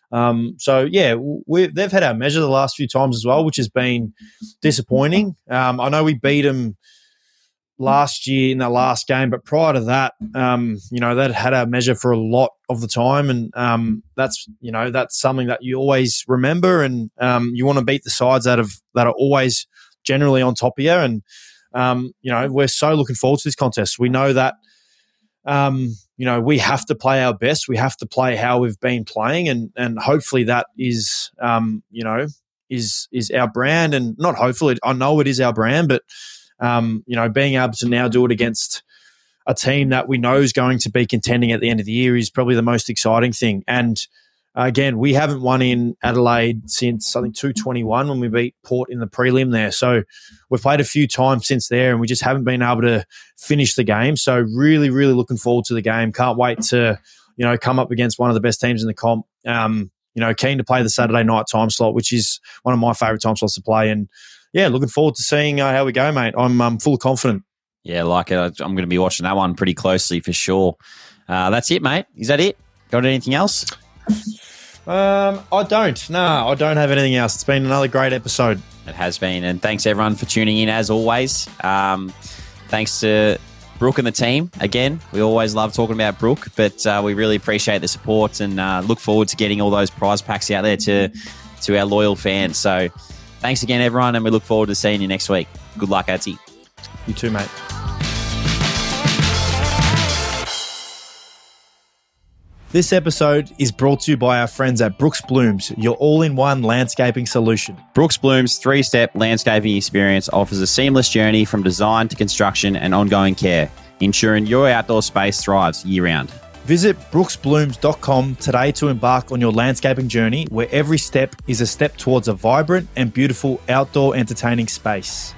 They've had our measure the last few times as well, which has been disappointing. I know we beat them last year in that last game, but prior to that, they'd had our measure for a lot of the time, and that's something that you always remember, and you want to beat the sides that are always generally on top of you, and we're so looking forward to this contest. We know that we have to play our best. We have to play how we've been playing, and hopefully that is our brand, and not hopefully, I know it is our brand, but being able to now do it against a team that we know is going to be contending at the end of the year is probably the most exciting thing. And again, we haven't won in Adelaide since, I think, 2021 when we beat Port in the prelim there. So we've played a few times since there, and we just haven't been able to finish the game. So really, really looking forward to the game. Can't wait to, come up against one of the best teams in the comp. Keen to play the Saturday night time slot, which is one of my favourite time slots to play. And looking forward to seeing how we go, mate. I'm full confident. Yeah, like it. I'm going to be watching that one pretty closely for sure. That's it, mate. Is that it? Got anything else? I don't. No, I don't have anything else. It's been another great episode. It has been. And thanks, everyone, for tuning in, as always. Thanks to Brooke and the team. Again, we always love talking about Brooke, but we really appreciate the support and look forward to getting all those prize packs out there to our loyal fans. So thanks again, everyone, and we look forward to seeing you next week. Good luck, Atsy. You too, mate. This episode is brought to you by our friends at Brooks Blooms, your all-in-one landscaping solution. Brooks Blooms' 3-step landscaping experience offers a seamless journey from design to construction and ongoing care, ensuring your outdoor space thrives year-round. Visit brooksblooms.com today to embark on your landscaping journey, where every step is a step towards a vibrant and beautiful outdoor entertaining space.